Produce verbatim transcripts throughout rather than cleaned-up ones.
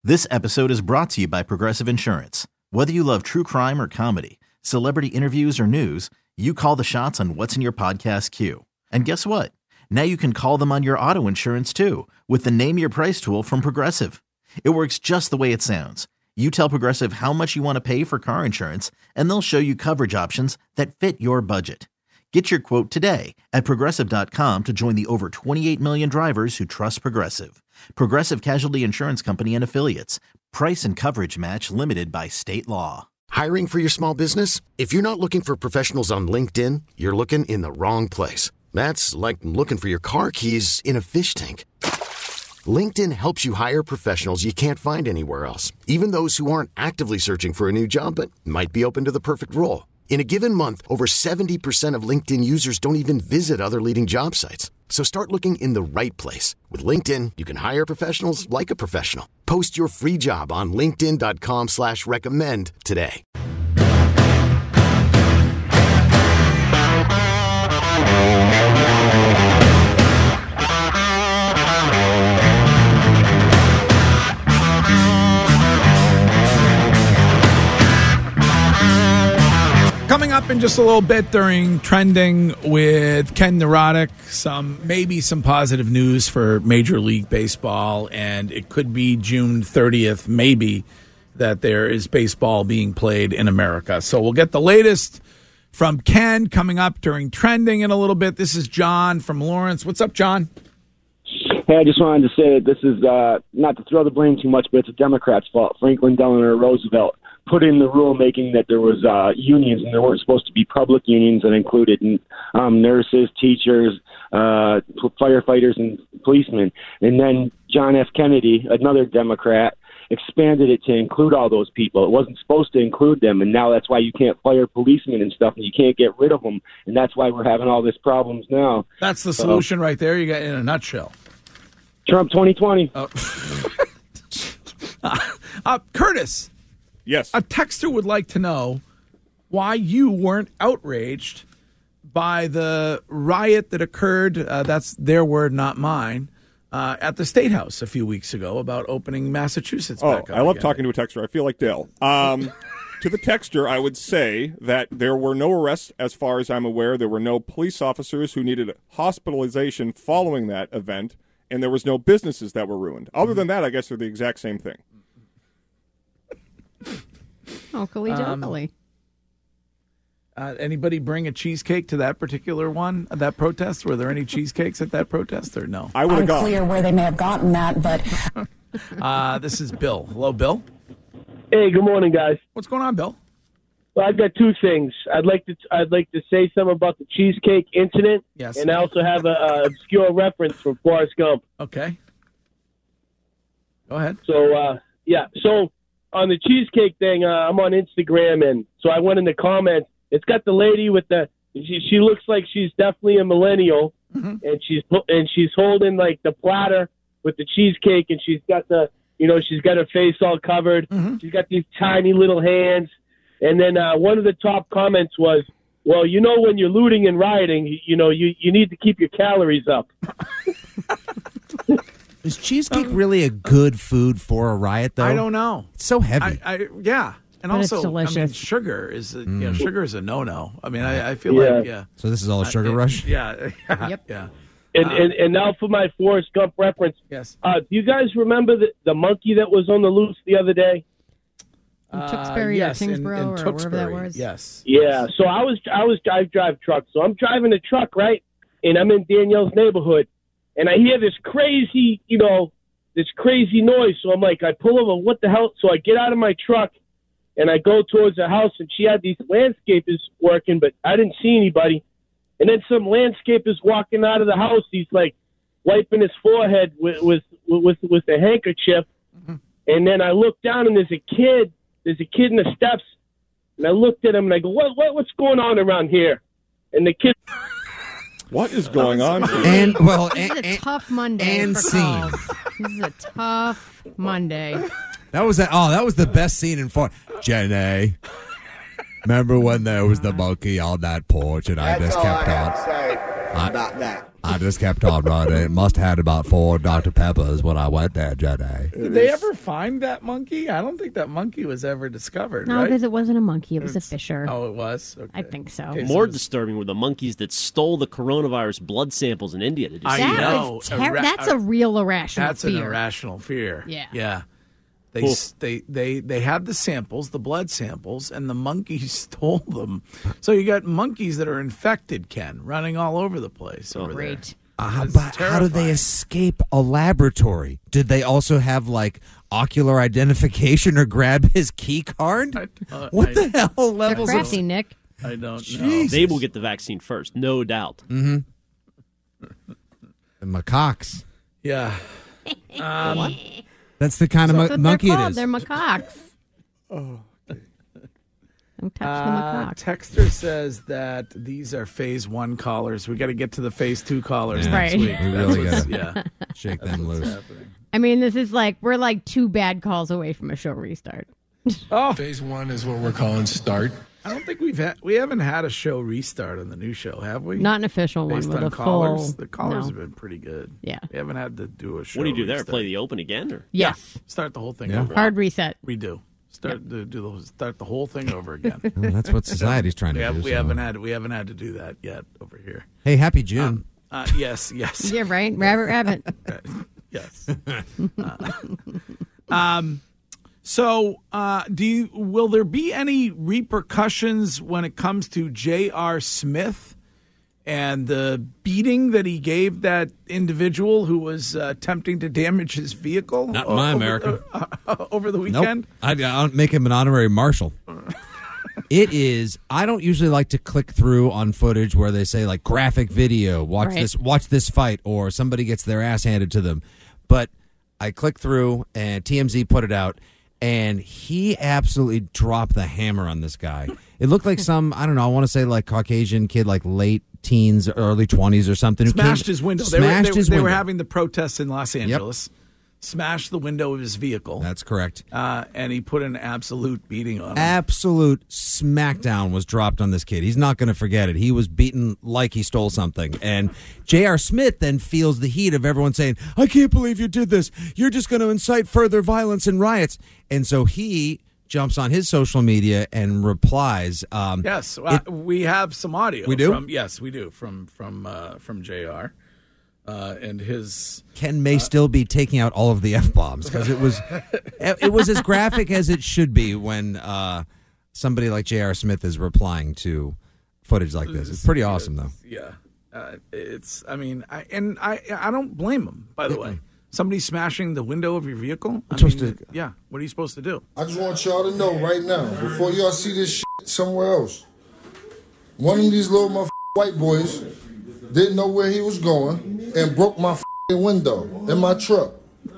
This episode is brought to you by Progressive Insurance. Whether you love true crime or comedy, celebrity interviews or news, you call the shots on what's in your podcast queue. And guess what? Now you can call them on your auto insurance too with the Name Your Price tool from Progressive. It works just the way it sounds. You tell Progressive how much you want to pay for car insurance, and they'll show you coverage options that fit your budget. Get your quote today at Progressive dot com to join the over twenty-eight million drivers who trust Progressive. Progressive Casualty Insurance Company and Affiliates. Price and coverage match limited by state law. Hiring for your small business? If you're not looking for professionals on LinkedIn, you're looking in the wrong place. That's like looking for your car keys in a fish tank. LinkedIn helps you hire professionals you can't find anywhere else, even those who aren't actively searching for a new job but might be open to the perfect role. In a given month, over seventy percent of LinkedIn users don't even visit other leading job sites. So start looking in the right place. With LinkedIn, you can hire professionals like a professional. Post your free job on linkedin dot com slash recommend today. Coming up in just a little bit during Trending with Ken Neurotic, some maybe some positive news for Major League Baseball, and it could be June thirtieth, maybe, that there is baseball being played in America. So we'll get the latest from Ken coming up during Trending in a little bit. This is John from Lawrence. What's up, John? Hey, I just wanted to say that this is, uh, not to throw the blame too much, but it's a Democrat's fault. Franklin Delano Roosevelt put in the rule making that there was uh, unions, and there weren't supposed to be public unions that included um, nurses, teachers, uh, firefighters, and policemen. And then John F. Kennedy, another Democrat, expanded it to include all those people. It wasn't supposed to include them, and now that's why you can't fire policemen and stuff, and you can't get rid of them, and that's why we're having all these problems now. That's the solution so, right there. You got in a nutshell. Trump twenty twenty. Oh. uh, uh, Curtis. Yes. A texter would like to know why you weren't outraged by the riot that occurred, uh, that's their word, not mine, uh, at the State House a few weeks ago about opening Massachusetts oh, back up I love again. talking to a texter. I feel like Dale. Um, to the texter, I would say that there were no arrests as far as I'm aware. There were no police officers who needed hospitalization following that event, and there was no businesses that were ruined. Other than that, I guess they're the exact same thing. Oh, collegiately. Um, uh, anybody bring a cheesecake to that particular one, that protest? Were there any cheesecakes at that protest or no? I would have gone. Unclear where they may have gotten that, but... uh, this is Bill. Hello, Bill. Hey, good morning, guys. What's going on, Bill? Well, I've got two things. I'd like to I'd like to say something about the cheesecake incident. Yes. And I also have a, a obscure reference from Forrest Gump. Okay. Go ahead. So, uh, yeah, so... on the cheesecake thing, uh, I'm on Instagram, and so I went in the comments. It's got the lady with the she, she looks like she's definitely a millennial, mm-hmm. and she's and she's holding like the platter with the cheesecake, and she's got the you know she's got her face all covered. Mm-hmm. She's got these tiny little hands, and then uh, one of the top comments was, "Well, you know, when you're looting and rioting, you, you know you you need to keep your calories up." Is cheesecake really a good food for a riot, though? I don't know. It's so heavy. I, I yeah, and but also, it's delicious. I mean, sugar is a, mm. you know, sugar is a no-no. I mean, I, I feel yeah. like yeah. So this is all a sugar uh, rush. Yeah, yeah, yep. yeah. And, uh, and and now for my Forrest Gump reference. Yes. Uh, do you guys remember the the monkey that was on the loose the other day? In Tewksbury uh, yes, or Kingsborough in, in or wherever that was. Yes. Yeah. So I was I was I drive truck. So I'm driving a truck, right? And I'm in Danielle's neighborhood, and I hear this crazy, you know, this crazy noise. So I'm like, I pull over. What the hell? So I get out of my truck, and I go towards the house, and she had these landscapers working, but I didn't see anybody. And then some landscapers walking out of the house. He's like wiping his forehead with with with, with a handkerchief. Mm-hmm. And then I look down, and there's a kid. There's a kid in the steps. And I looked at him, and I go, what, what what's going on around here? And the kid... What is going on? And well, this and, is a tough Monday. And for scene. calls. This is a tough Monday. That was that. Oh, that was the best scene in Fort. Jenny, remember when there was the monkey on that porch and That's I just all kept I have on? to say I, about that. I just kept on running. It must have had about four Doctor Peppers when I went there, Jenny. Did they ever find that monkey? I don't think that monkey was ever discovered, No, right? because it wasn't a monkey. It was a fisher. Oh, it was? Okay. I think so. Okay, More so- disturbing were the monkeys that stole the coronavirus blood samples in India. Did you I see That that? know. is ter- Irra- that's a real irrational That's fear. an irrational fear. Yeah. Yeah. They, Cool. s they they they had the samples, the blood samples, and the monkeys stole them. So you got monkeys that are infected, Ken, running all over the place. over there. Great. Uh, That's but how did they terrifying. escape a laboratory? Did they also have like ocular identification or grab his key card? Uh, What I- the hell They're levels of crafty, Nick. I don't know. Jesus. They will get the vaccine first, no doubt. the macaques? Yeah. Um, That's the kind of That's mo- what monkey they're it called. is. They're macaques. Oh. Don't touch the Uh, macaque. Texter says that these are phase one callers. We got to get to the phase two callers Yeah. next Right. week. We That's really what's- gotta- yeah. Shake them loose. happening. I mean, this is like, we're like two bad calls away from a show restart. Oh, Phase one is what we're calling start. I don't think we've had we haven't had a show restart on the new show, have we? Not an official one Based with on a callers. full. The callers no. have been pretty good. Yeah. We haven't had to do a show. What do you do there? restart. Play the open again? Or? Yes. Start the whole thing Yeah. over. Hard reset. We do. Start to do the, start the whole thing over again. Well, that's what society's trying we to have, do. we so- have had we haven't had to do that yet over here. Hey, happy June. Uh, yes, yes. Yeah, right? Rabbit, rabbit. Yes. Uh, um, so, uh, do you, will there be any repercussions when it comes to J R. Smith and the beating that he gave that individual who was uh, attempting to damage his vehicle? Not in my over, America. uh, uh, over the Nope. weekend? I'd, I'll make him an honorary marshal. It is. I don't usually like to click through on footage where they say like graphic video. Watch Right. this. Watch this fight, or somebody gets their ass handed to them. But I click through, and T M Z put it out, and he absolutely dropped the hammer on this guy. It looked like some I don't know. I want to say like Caucasian kid, like late teens, early twenties, or something. who Smashed came- his window. They were, Smashed they, his they were window. having the protests in Los Angeles. Smashed the window of his vehicle. That's correct. Uh, and he put an absolute beating on him. Absolute smackdown was dropped on this kid. He's not going to forget it. He was beaten like he stole something. And J R. Smith then feels the heat of everyone saying, I can't believe you did this. You're just going to incite further violence and riots. And so he jumps on his social media and replies. Um, Yes, uh, it- we have some audio. We do? From, yes, we do from from uh, from J R. Uh, and his Ken may still be taking out all of the F-bombs because it was it was as graphic as it should be when uh, somebody like J R. Smith is replying to footage like this. It's pretty awesome, though. yeah, uh, it's. I mean, I, and I I don't blame him. By the way, somebody smashing the window of your vehicle. I supposed mean, to- yeah, what are you supposed to do? I just want y'all to know right now, before y'all see this shit somewhere else, one of these little motherfucking white boys didn't know where he was going and broke my f***ing window in my truck.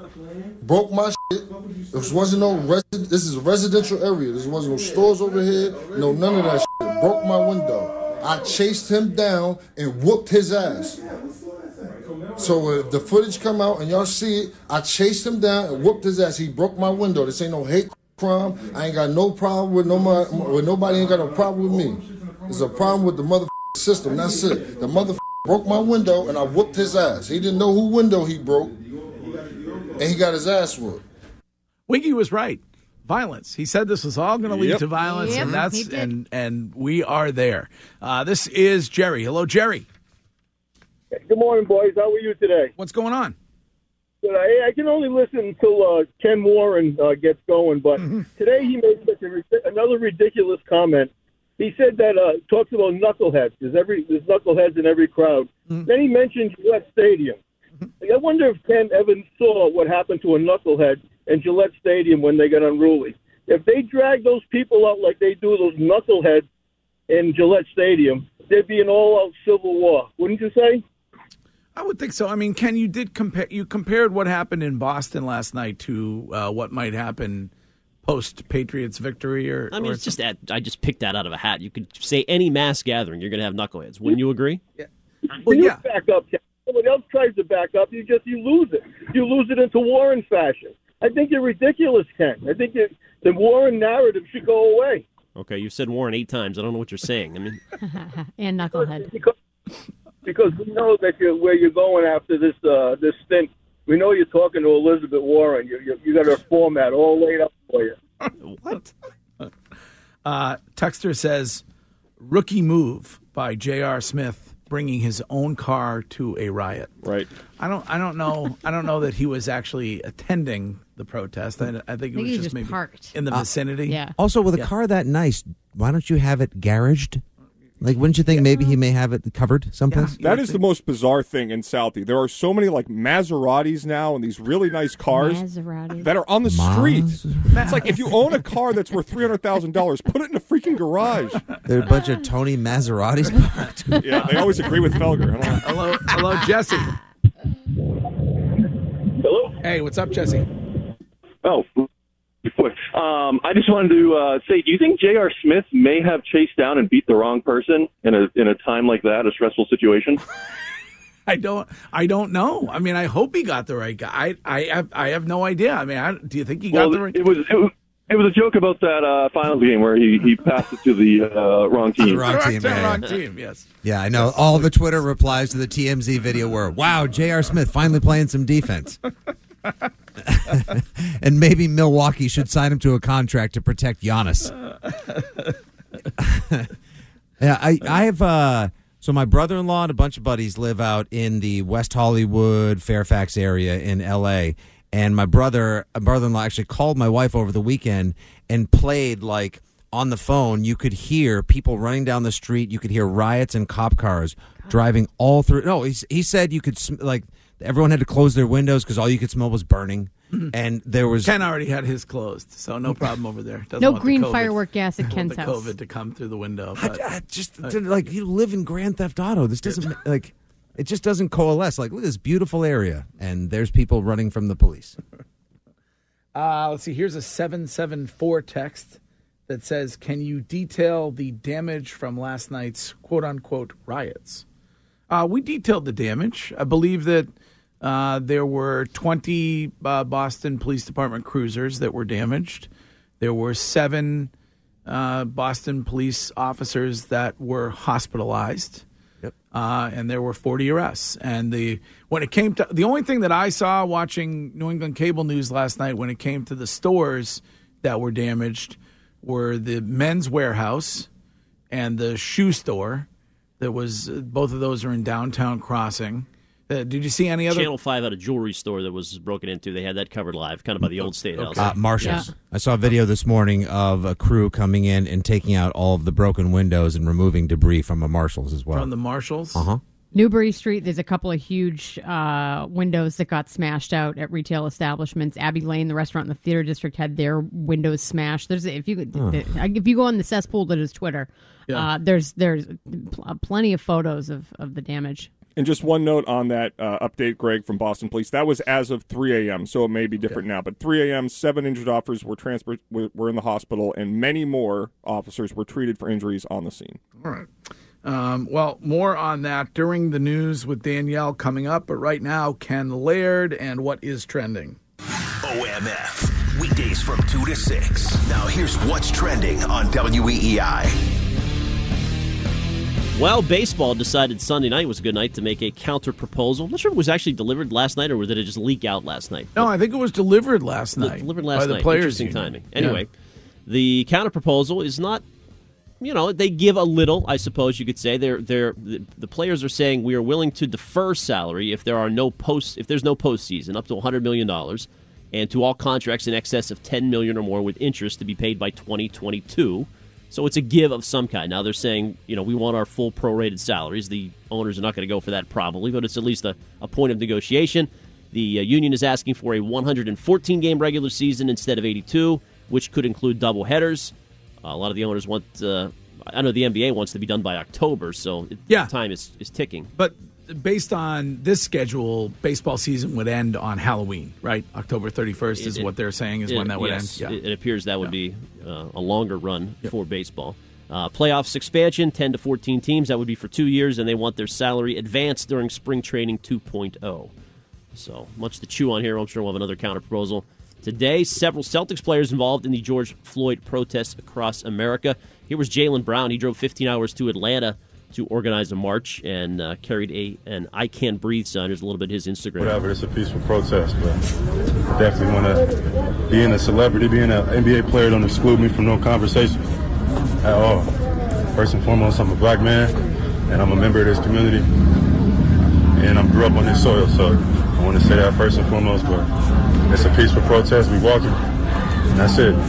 Broke my shit. This wasn't no resi- This is a residential area. There wasn't no stores over here. No, none of that shit. Broke my window. I chased him down and whooped his ass. So if the footage come out and y'all see it, I chased him down and whooped his ass. He broke my window. This ain't no hate crime. I ain't got no problem with nobody. With nobody ain't got no problem with me. There's a problem with the mother system. That's it. The mother broke my window and I whooped his ass. He didn't know who window he broke, and he got his ass whooped. Wiggy was right. Violence. He said this was all going to lead Yep. to violence, Yep, and he that's did. and and we are there. Uh, this is Jerry. Hello, Jerry. Good morning, boys. How are you today? What's going on? Good. I, I can only listen until uh, Ken Warren uh, gets going, but today he made such a, ri- another ridiculous comment. He said that uh, talks about knuckleheads. There's every there's knuckleheads in every crowd. Then he mentioned Gillette Stadium. I wonder if Ken ever saw what happened to a knucklehead in Gillette Stadium when they got unruly. If they drag those people out like they do those knuckleheads in Gillette Stadium, there'd be an all-out civil war. Wouldn't you say? I would think so. I mean, Ken, you did compare. You compared what happened in Boston last night to uh, what might happen post Patriots victory, or I mean, or it's just that I just picked that out of a hat. You could say any mass gathering, you're going to have knuckleheads. Wouldn't you agree? well, you yeah. back up. Ken. Somebody else tries to back up. You just you lose it. You lose it into Warren fashion. I think you're ridiculous, Ken. I think it, the Warren narrative should go away. Okay, you said Warren eight times. I don't know what you're saying. I mean, And knucklehead. Because because we know that you're where you're going after this uh, this stint. We know you're talking to Elizabeth Warren. You you, you got her format all laid up for you. What? Uh, Texter says, "Rookie move by J R. Smith, bringing his own car to a riot." Right. I don't. I don't know. I don't know that he was actually attending the protest. I, I think it I think was he just, just maybe parked. in the Uh, vicinity. Yeah. Also, with a Yeah. car that nice, why don't you have it garaged? Like, wouldn't you think maybe he may have it covered someplace? That is the most bizarre thing in Southie. There are so many like Maseratis now and these really nice cars Maseratis. that are on the street. It's like if you own a car that's worth three hundred thousand dollars, put it in a freaking garage. There are a bunch of Tony Maseratis parked. Yeah, they always agree with Felger. I don't know. Hello, hello, Jesse. Hello. Hey, what's up, Jesse? Oh, um, I just wanted to uh, say, do you think J R. Smith may have chased down and beat the wrong person in a in a time like that, a stressful situation? I don't. I don't know. I mean, I hope he got the right guy. I. I have. I have no idea. I mean, I, do you think he got well, the right? it was it was it was a joke about that uh, finals game where he, he passed it to the uh, wrong team. Wrong Correct, team, the yeah, wrong yeah. team. Yes. Yeah, I know. All the Twitter replies to the T M Z video were, "Wow, J R. Smith finally playing some defense." And maybe Milwaukee should sign him to a contract to protect Giannis. Yeah, I, I have. Uh, so my brother-in-law and a bunch of buddies live out in the West Hollywood, Fairfax area in L A. And my brother, a brother-in-law, actually called my wife over the weekend and played like on the phone. You could hear people running down the street. You could hear riots and cop cars driving all through. No, he, he said you could sm- like everyone had to close their windows because all you could smell was burning. Mhm. And there was Ken already had his closed, so no problem over there. Doesn't No want the green COVID- firework gas at doesn't Ken's want the house. COVID to come through the window. I, but- I just like you live in Grand Theft Auto. This doesn't like it just doesn't coalesce. Like look at this beautiful area, and there's people running from the police. Uh, let's see. Here's a seven seven four text that says, "Can you detail the damage from last night's quote unquote riots?" Uh, we detailed the damage. I believe that uh, there were twenty uh, Boston Police Department cruisers that were damaged. There were seven uh, Boston police officers that were hospitalized. Yep. Uh, and there were forty arrests. And the when it came to the only thing that I saw watching New England cable news last night when it came to the stores that were damaged were the Men's Warehouse and the shoe store. That was both of those are in downtown Crossing. Uh, did you see any other? Channel five had a jewelry store that was broken into. They had that covered live, kind of by the old State House. Uh, Marshalls. I saw a video this morning of a crew coming in and taking out all of the broken windows and removing debris from a Marshalls as well. From the Marshalls? Uh-huh. Newbury Street, there's a couple of huge uh, windows that got smashed out at retail establishments. Abbey Lane, the restaurant in the theater district, had their windows smashed. There's if you Oh. if you go on the cesspool that is Twitter, Yeah. uh, there's there's pl- plenty of photos of, of the damage. And just one note on that uh, update, Greg, from Boston Police. That was as of three a.m., so it may be different now. But three a.m., seven injured officers were transferred, were, were in the hospital, and many more officers were treated for injuries on the scene. All right. Um, well, more on that during the news with Danielle coming up. But right now, Ken Laird and what is trending. O M F, weekdays from two to six. Now here's what's trending on W E E I. Well, baseball decided Sunday night was a good night to make a counter proposal. I'm not sure if it was actually delivered last night or did it just leak out last night. No, I think it was delivered last Del- night. Delivered last by the night. Players Interesting Union. timing. Yeah. Anyway, the counter proposal is not, you know, they give a little, I suppose you could say. They're, they're, the, the players are saying we are willing to defer salary if there are no post, if there's no postseason, up to one hundred million dollars, and to all contracts in excess of ten million dollars or more with interest to be paid by twenty twenty-two. So it's a give of some kind. Now they're saying, you know, we want our full prorated salaries. The owners are not going to go for that probably, but it's at least a, a point of negotiation. The uh, union is asking for a one hundred fourteen game regular season instead of eighty-two, which could include double headers. Uh, a lot of the owners want, uh, I know the N B A wants to be done by October, so it, Yeah. time is, is ticking. But based on this schedule, baseball season would end on Halloween, right? October thirty-first is It- what they're saying is it- when that would yes, end. Yeah. It, it appears that would be uh, a longer run for baseball. Uh, playoffs expansion, ten to fourteen teams. That would be for two years, and they want their salary advanced during spring training two point oh. So much to chew on here. I'm sure we'll have another counter proposal today. Several Celtics players involved in the George Floyd protests across America. Here was Jaylen Brown. He drove fifteen hours to Atlanta to organize a march and uh, carried a an I Can't Breathe sign. Here's a little bit of his Instagram. Whatever, it's a peaceful protest, but definitely want to, being a celebrity, being an N B A player don't exclude me from no conversation at all. First and foremost, I'm a black man, and I'm a member of this community, and I grew up on this soil, so I want to say that first and foremost, but it's a peaceful protest. We walking, and that's it.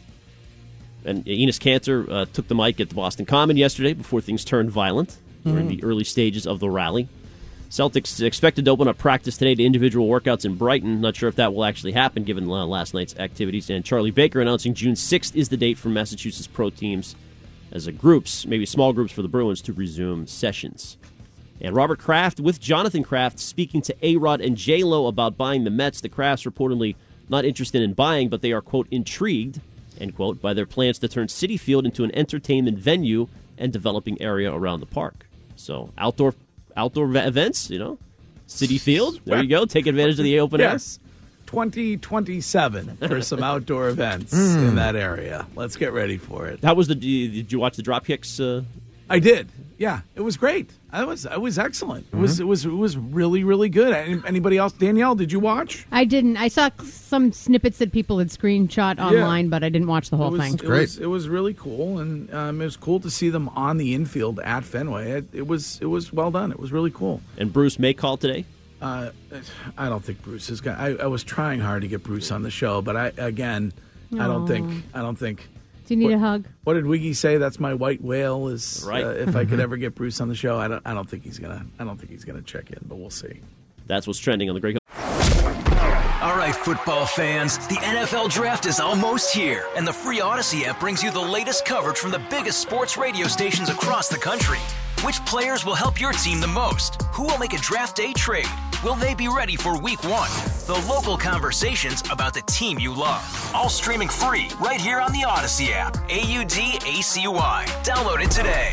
And Enes Kanter uh, took the mic at the Boston Common yesterday before things turned violent. Mm-hmm. We're in the early stages of the rally. Celtics expected to open up practice today to individual workouts in Brighton. Not sure if that will actually happen given uh, last night's activities. And Charlie Baker announcing June sixth is the date for Massachusetts pro teams as a groups, maybe small groups for the Bruins, to resume sessions. And Robert Kraft with Jonathan Kraft speaking to A-Rod and J-Lo about buying the Mets. The Krafts reportedly not interested in buying, but they are, quote, intrigued, end quote, by their plans to turn Citi Field into an entertainment venue and developing area around the park. So outdoor outdoor events, you know, Citi Field, there you go. Take advantage of the open air. Yes, twenty twenty-seven for some outdoor events mm. in that area. Let's get ready for it. How was the? Did you watch the Dropkicks? Uh... I did. Yeah, it was great. I was it was excellent. It mm-hmm. was it was it was really really good. Anybody else? Danielle, did you watch? I didn't. I saw some snippets that people had screenshot online, yeah. but I didn't watch the whole it was, thing. It great. Was, it was really cool, and um, it was cool to see them on the infield at Fenway. It, it was it was well done. It was really cool. And Bruce may call today. Uh, I don't think Bruce is going. I, I was trying hard to get Bruce on the show, but I again, Aww. I don't think I don't think. Do you need what, a hug? What did Wiggy say? That's my white whale. Is right. uh, if I could ever get Bruce on the show, I don't. I don't think he's gonna. I don't think he's gonna check in, but we'll see. That's what's trending on the Greg. All right, football fans, the N F L Draft is almost here, and the free Odyssey app brings you the latest coverage from the biggest sports radio stations across the country. Which players will help your team the most? Who will make a draft day trade? Will they be ready for week one? The local conversations about the team you love. All streaming free right here on the Odyssey app. A U D A C Y. Download it today.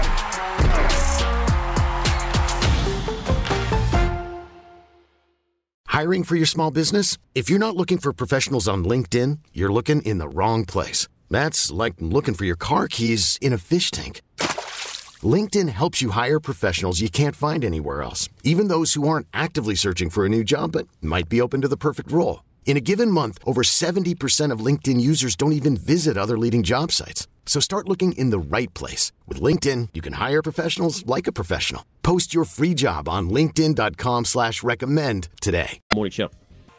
Hiring for your small business? If you're not looking for professionals on LinkedIn, you're looking in the wrong place. That's like looking for your car keys in a fish tank. LinkedIn helps you hire professionals you can't find anywhere else, even those who aren't actively searching for a new job but might be open to the perfect role. In a given month, over seventy percent of LinkedIn users don't even visit other leading job sites. So start looking in the right place. With LinkedIn, you can hire professionals like a professional. Post your free job on linkedin.com slash recommend today. Morning show.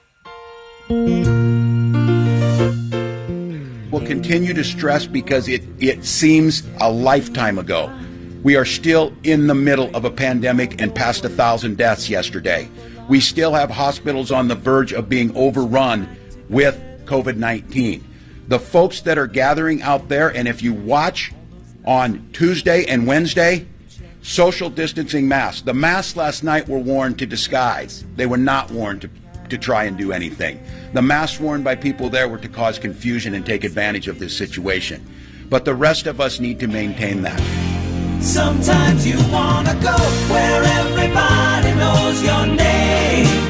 We'll continue to stress because it, it seems a lifetime ago. We are still in the middle of a pandemic and past a thousand deaths yesterday. We still have hospitals on the verge of being overrun with COVID nineteen. The folks that are gathering out there, and if you watch on Tuesday and Wednesday, social distancing masks. The masks last night were worn to disguise. They were not worn to, to try and do anything. The masks worn by people there were to cause confusion and take advantage of this situation. But the rest of us need to maintain that. Sometimes you wanna go where everybody knows your name.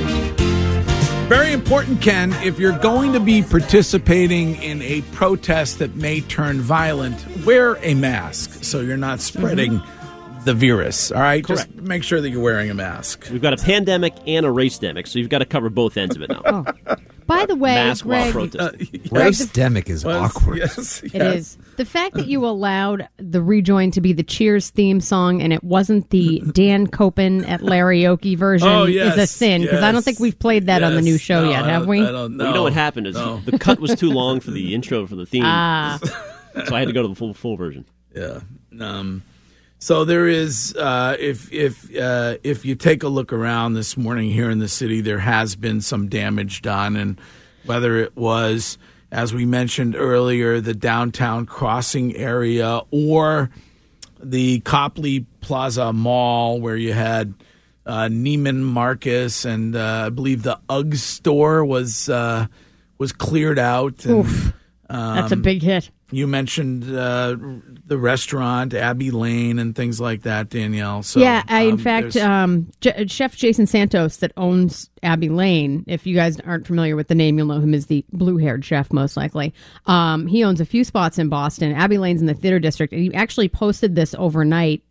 Very important, Ken, if you're going to be participating in a protest that may turn violent, wear a mask so you're not spreading mm-hmm. the virus, all right? Correct. Just make sure that you're wearing a mask. We've got a pandemic and a race-demic, so you've got to cover both ends of it now. Oh. By the way, mask Greg, while protesting. Uh, Race-demic is well, awkward. Yes, yes. It is. The fact that you allowed the rejoin to be the Cheers theme song and it wasn't the Dan Copen at Karaoke version oh, yes, is a sin, because yes, I don't think we've played that yes, on the new show no, yet, have we? I don't know. Well, you know what happened is no. the cut was too long for the intro for the theme, ah. so I had to go to the full full version. Yeah. Um, so there is, uh, if if uh, if you take a look around this morning here in the city, there has been some damage done, and whether it was, as we mentioned earlier, the downtown crossing area or the Copley Plaza Mall where you had uh, Neiman Marcus and uh, I believe the Ugg store was uh, was cleared out. And, Oof. Um, That's a big hit. You mentioned uh, the restaurant, Abbey Lane, and things like that, Danielle. So, yeah, I, in um, fact, um, J- Chef Jason Santos that owns Abbey Lane, if you guys aren't familiar with the name, you'll know him as the blue-haired chef, most likely. Um, he owns a few spots in Boston. Abbey Lane's in the Theater District, and he actually posted this overnight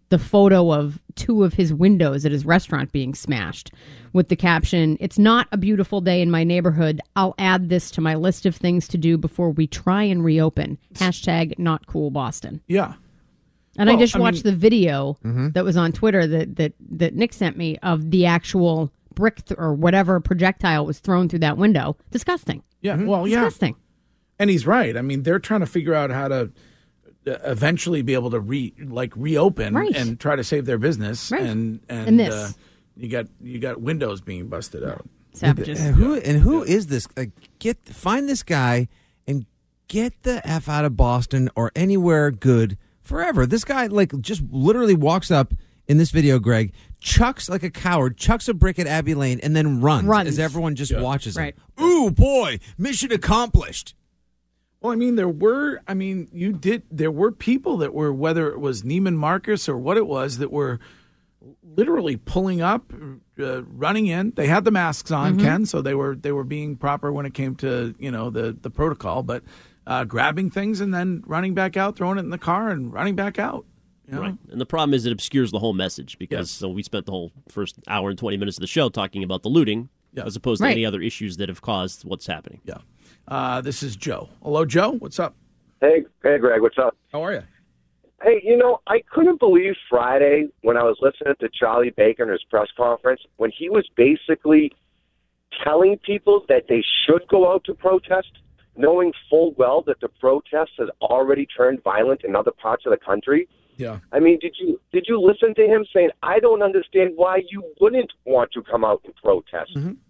the photo of two of his windows at his restaurant being smashed with the caption, "It's not a beautiful day in my neighborhood. I'll add this to my list of things to do before we try and reopen. Hashtag not cool Boston." Yeah. And Well, I just I watched mean- the video Mhm. that was on Twitter that, that, that Nick sent me of the actual brick th- or whatever projectile was thrown through that window. Disgusting. Yeah, well, yeah. Disgusting. And he's right. I mean, they're trying to figure out how to uh, eventually be able to re like reopen Right. and try to save their business. Right. And and, And this. Uh, you got you got windows being busted out. Savages. And who and who is this? Like, get find this guy and get the F out of Boston or anywhere good forever. This guy like just literally walks up in this video, Greg, chucks like a coward, chucks a brick at Abbey Lane, and then runs, Runs. as everyone just Yeah. watches Right. him. Ooh, boy, mission accomplished. Well, I mean, there were. I mean, you did. There were people that were, whether it was Neiman Marcus or what it was, that were literally pulling up, uh, running in. They had the masks on, Mhm. Ken, so they were they were being proper when it came to you know the the protocol. But uh, grabbing things and then running back out, throwing it in the car, and running back out. You know? Right. And the problem is it obscures the whole message because so we spent the whole first hour and twenty minutes of the show talking about the looting Yeah. as opposed to Right. any other issues that have caused what's happening. Yeah. Uh, this is Joe. Hello, Joe. What's up? Hey, hey, Greg, what's up? How are you? Hey, you know, I couldn't believe Friday when I was listening to Charlie Baker in his press conference when he was basically telling people that they should go out to protest, knowing full well that the protest has already turned violent in other parts of the country. Yeah. I mean, did you did you listen to him saying, "I don't understand why you wouldn't want to come out and protest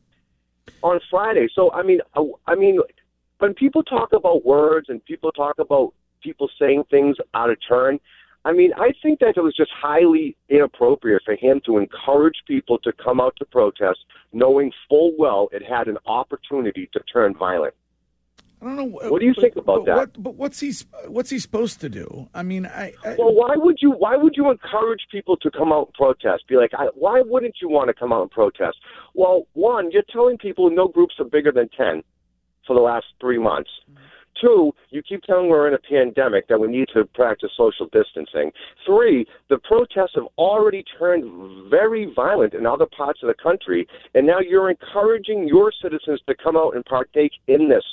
on Friday"? So, I mean, I, I mean, when people talk about words and people talk about people saying things out of turn, I mean, I think that it was just highly inappropriate for him to encourage people to come out to protest, knowing full well it had an opportunity to turn violent. I don't know. What do you but- think about but that? What, but what's he what's he supposed to do? I mean, I, I Well, why would you? Why would you encourage people to come out and protest? Be like, I, why wouldn't you want to come out and protest? Well, one, you're telling people no groups are bigger than ten for the last three months. Two, you keep telling we're in a pandemic that we need to practice social distancing. Three, the protests have already turned very violent in other parts of the country, and now you're encouraging your citizens to come out and partake in this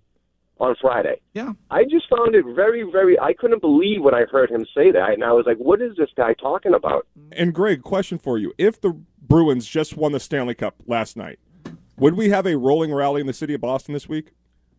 on Friday. Yeah. I just found it very, very, I couldn't believe when I heard him say that, and I was like, what is this guy talking about? And Greg, question for you. If the Bruins just won the Stanley Cup last night, would we have a rolling rally in the city of Boston this week?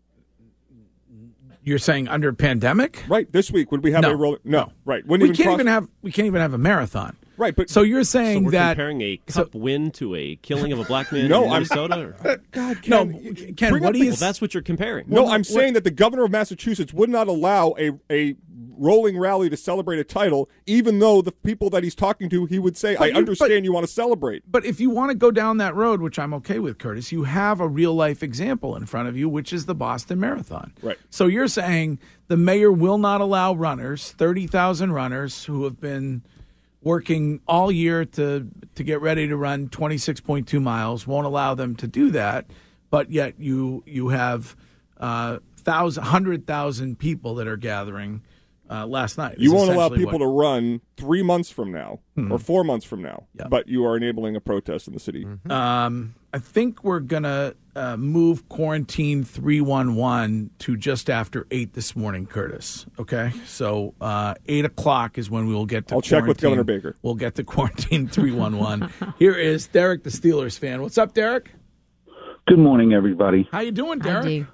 You're saying under pandemic? Right. This week, would we have No. a rolling? No. Right. Wouldn't We even can't cross- even have we can't even have a marathon. Right, but so you're So saying we're that comparing a so- cup win to a killing of a black man No, in I'm- Minnesota? Or? God, Ken, no, Ken, bring what up do the- you? Well, that's what you're comparing. No, Well, I'm what- saying that the governor of Massachusetts would not allow a a rolling rally to celebrate a title, even though the people that he's talking to, he would say, But I you- understand but- you want to celebrate. But if you want to go down that road, which I'm okay with, Curtis, you have a real life example in front of you, which is the Boston Marathon. Right. So you're saying the mayor will not allow runners, thirty thousand runners who have been working all year to to get ready to run twenty-six point two miles, won't allow them to do that, but yet you you have uh, thousand, hundred thousand people that are gathering uh, last night. You is won't allow essentially people what- to run three months from now Mhm. or four months from now, Yeah. but you are enabling a protest in the city. Um, I think we're gonna uh, move quarantine three one one to just after eight this morning, Curtis. Okay, so uh, eight o'clock is when we will get to. I'll check with quarantine. Governor Baker. We'll get to quarantine three one one. Here is Derek, the Steelers fan. What's up, Derek? Good morning, everybody. How you doing, Derek?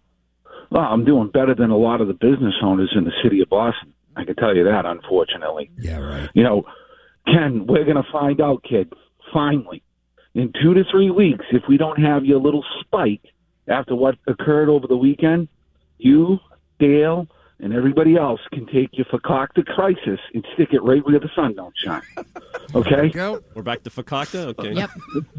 Well, I'm doing better than a lot of the business owners in the city of Boston. I can tell you that, unfortunately. Yeah, right. You know, Ken, we're going to find out, kid, finally, in two to three weeks, if we don't have your little spike after what occurred over the weekend, you, Dale, and everybody else can take your Fakakta crisis and stick it right where the sun don't shine. Okay? Go. We're back to Fakakta? Okay. Yep.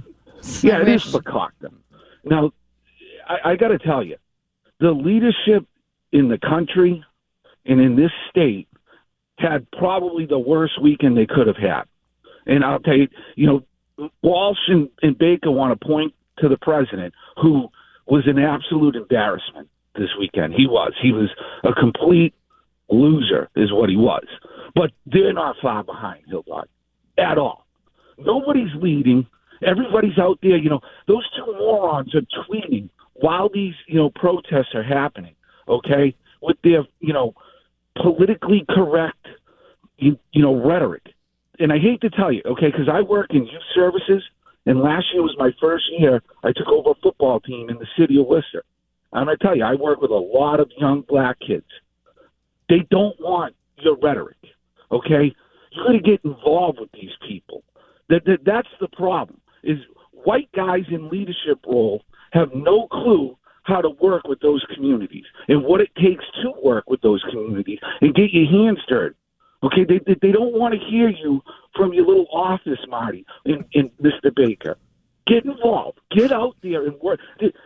Yeah, it is Fakakta. Now, I, I got to tell you, the leadership in the country and in this state had probably the worst weekend they could have had. And I'll tell you, you know, Walsh and, and Baker want to point to the president, who was an absolute embarrassment this weekend. He was. He was a complete loser is what he was. but they're not far behind Hill Dog at all. Nobody's leading. Everybody's out there. You know, those two morons are tweeting while these, you know, protests are happening, okay, with their, you know, politically correct, you, you know, rhetoric. And I hate to tell you, okay, because I work in youth services, and last year was my first year I took over a football team in the city of Worcester. And I tell you, I work with a lot of young black kids. They don't want your rhetoric, okay? You got to get involved with these people. That, that That's the problem, is white guys in leadership role have no clue how to work with those communities and what it takes to work with those communities and get your hands dirty. Okay, they they, they don't want to hear you from your little office, Marty and, and Mister Baker. Get involved. Get out there and work.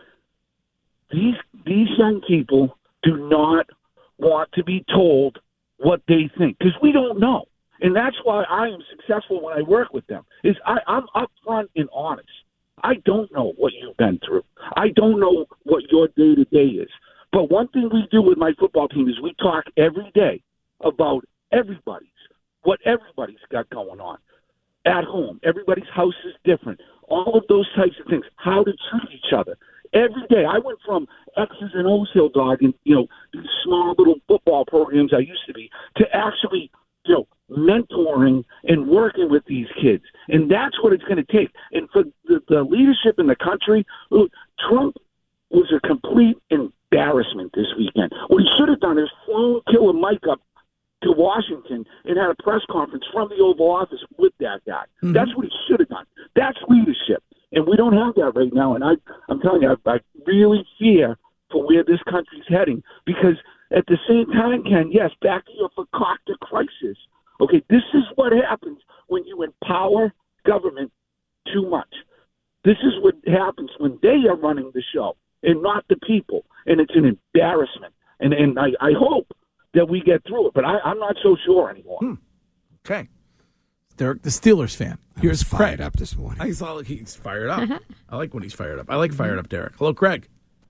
These these young people do not want to be told what they think because we don't know, and that's why I am successful when I work with them. Is I, I'm upfront and honest. I don't know what you've been through. I don't know what your day to day is. But one thing we do with my football team is we talk every day about everybody's, what everybody's got going on at home. Everybody's house is different. All of those types of things. How to treat each other. Every day. I went from X's and O's, Hill Dog, and, you know, these small little football programs I used to be, to actually, you know, mentoring and working with these kids. And that's what it's going to take. And for the, the leadership in the country, Trump was a complete embarrassment this weekend. What he should have done is flown Killer Mike up to Washington and had a press conference from the Oval Office with that guy. Mm-hmm. That's what he should have done. That's leadership. And we don't have that right now. And I, I'm telling you, I, I really fear for where this country's heading. Because at the same time, Ken, yes, back to your Fakakta crisis. Okay, this is what happens when you empower government too much. This is what happens when they are running the show and not the people. And it's an embarrassment. And and I, I hope that we get through it, but I, I'm not so sure anymore. Hmm. Okay. Derek, the Steelers fan. Here's I was Craig. fired up this morning. I saw he's fired up. I like when he's fired up. I like fired up Derek. Hello, Craig.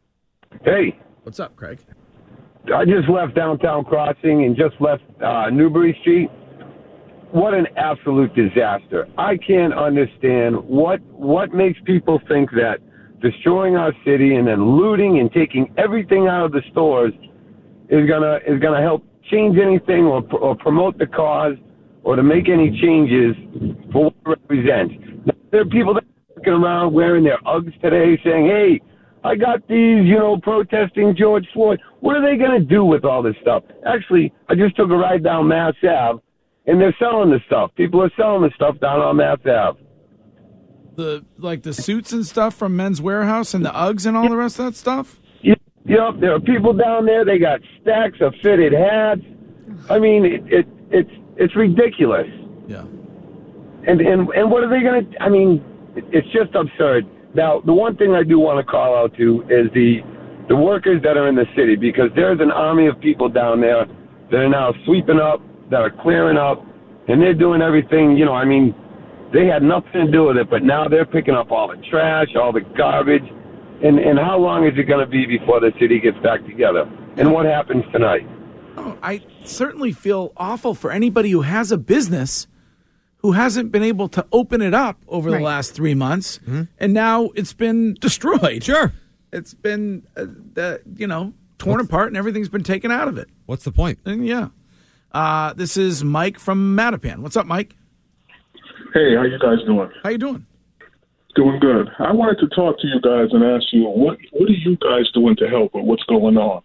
Hey. What's up, Craig? I just left Downtown Crossing and just left uh, Newbury Street. What an absolute disaster. I can't understand what what makes people think that destroying our city and then looting and taking everything out of the stores is gonna is gonna help change anything or or promote the cause or to make any changes for what it represents. Now, there are people that are walking around wearing their Uggs today saying, hey, I got these, you know, protesting George Floyd. What are they going to do with all this stuff? Actually, I just took a ride down Mass Ave, and they're selling the stuff. People are selling the stuff down on Mass Ave. The like the suits and stuff from Men's Warehouse and the Uggs and all the rest of that stuff? Yep, yep. There are people down there. They got stacks of fitted hats. I mean, it, it it's it's ridiculous. Yeah. And and and what are they going to? I mean, it, it's just absurd. Now, the one thing I do want to call out to is the the workers that are in the city, because there's an army of people down there that are now sweeping up, that are clearing up, and they're doing everything. You know, I mean, they had nothing to do with it, but now they're picking up all the trash, all the garbage. And and how long is it going to be before the city gets back together? And what happens tonight? Oh, I certainly feel awful for anybody who has a business who hasn't been able to open it up over Right. the last three months, mm-hmm. and now it's been destroyed. Sure. It's been, uh, uh, you know, torn What's, apart, and everything's been taken out of it. What's the point? And yeah. Uh, this is Mike from Mattapan. What's up, Mike? Hey, how you guys doing? How you doing? Doing good. I wanted to talk to you guys and ask you, what what are you guys doing to help with what's going on?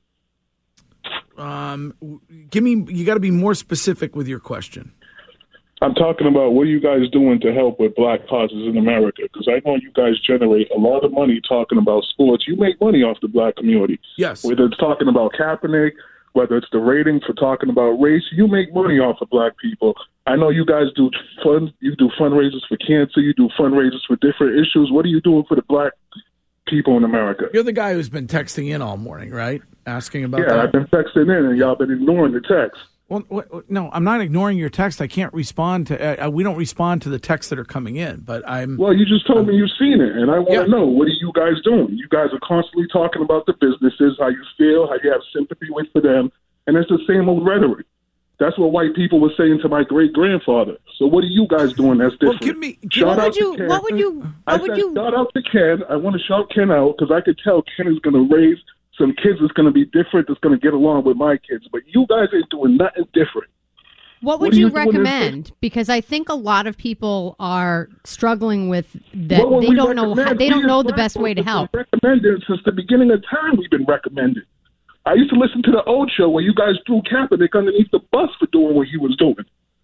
Um, give me, you got to be more specific with your question. I'm talking about what are you guys doing to help with black causes in America? Because I know you guys generate a lot of money talking about sports. You make money off the black community. Yes. Whether it's talking about Kaepernick, whether it's the rating for talking about race, you make money off of black people. I know you guys do fund, you do fundraisers for cancer, you do fundraisers for different issues. What are you doing for the black people in America? You're the guy who's been texting in all morning, right? Asking about yeah, that. I've been texting in, and y'all been ignoring the text. Well, what, no, I'm not ignoring your text. I can't respond to. Uh, we don't respond to the texts that are coming in. But I'm. Well, you just told I'm, me you've seen it, and I want to yeah. know, what are you guys doing? You guys are constantly talking about the businesses, how you feel, how you have sympathy with for them, and it's the same old rhetoric. That's what white people were saying to my great grandfather. So what are you guys doing that's different? Well, give me. Shout What out would you? to Ken. What would you? I What would said, you? shout out to Ken. I want to shout Ken out because I could tell Ken is going to raise some kids that's going to be different, that's going to get along with my kids. But you guys ain't doing nothing different. What What would are you you doing this recommend? Because I think a lot of people are struggling with that. What would They we don't know. How, recommend? they We don't as know the black best folks way to have help. been recommended since the beginning of time. We've been recommended. I used to listen to the old show where you guys threw Kaepernick underneath the bus for doing what he was doing.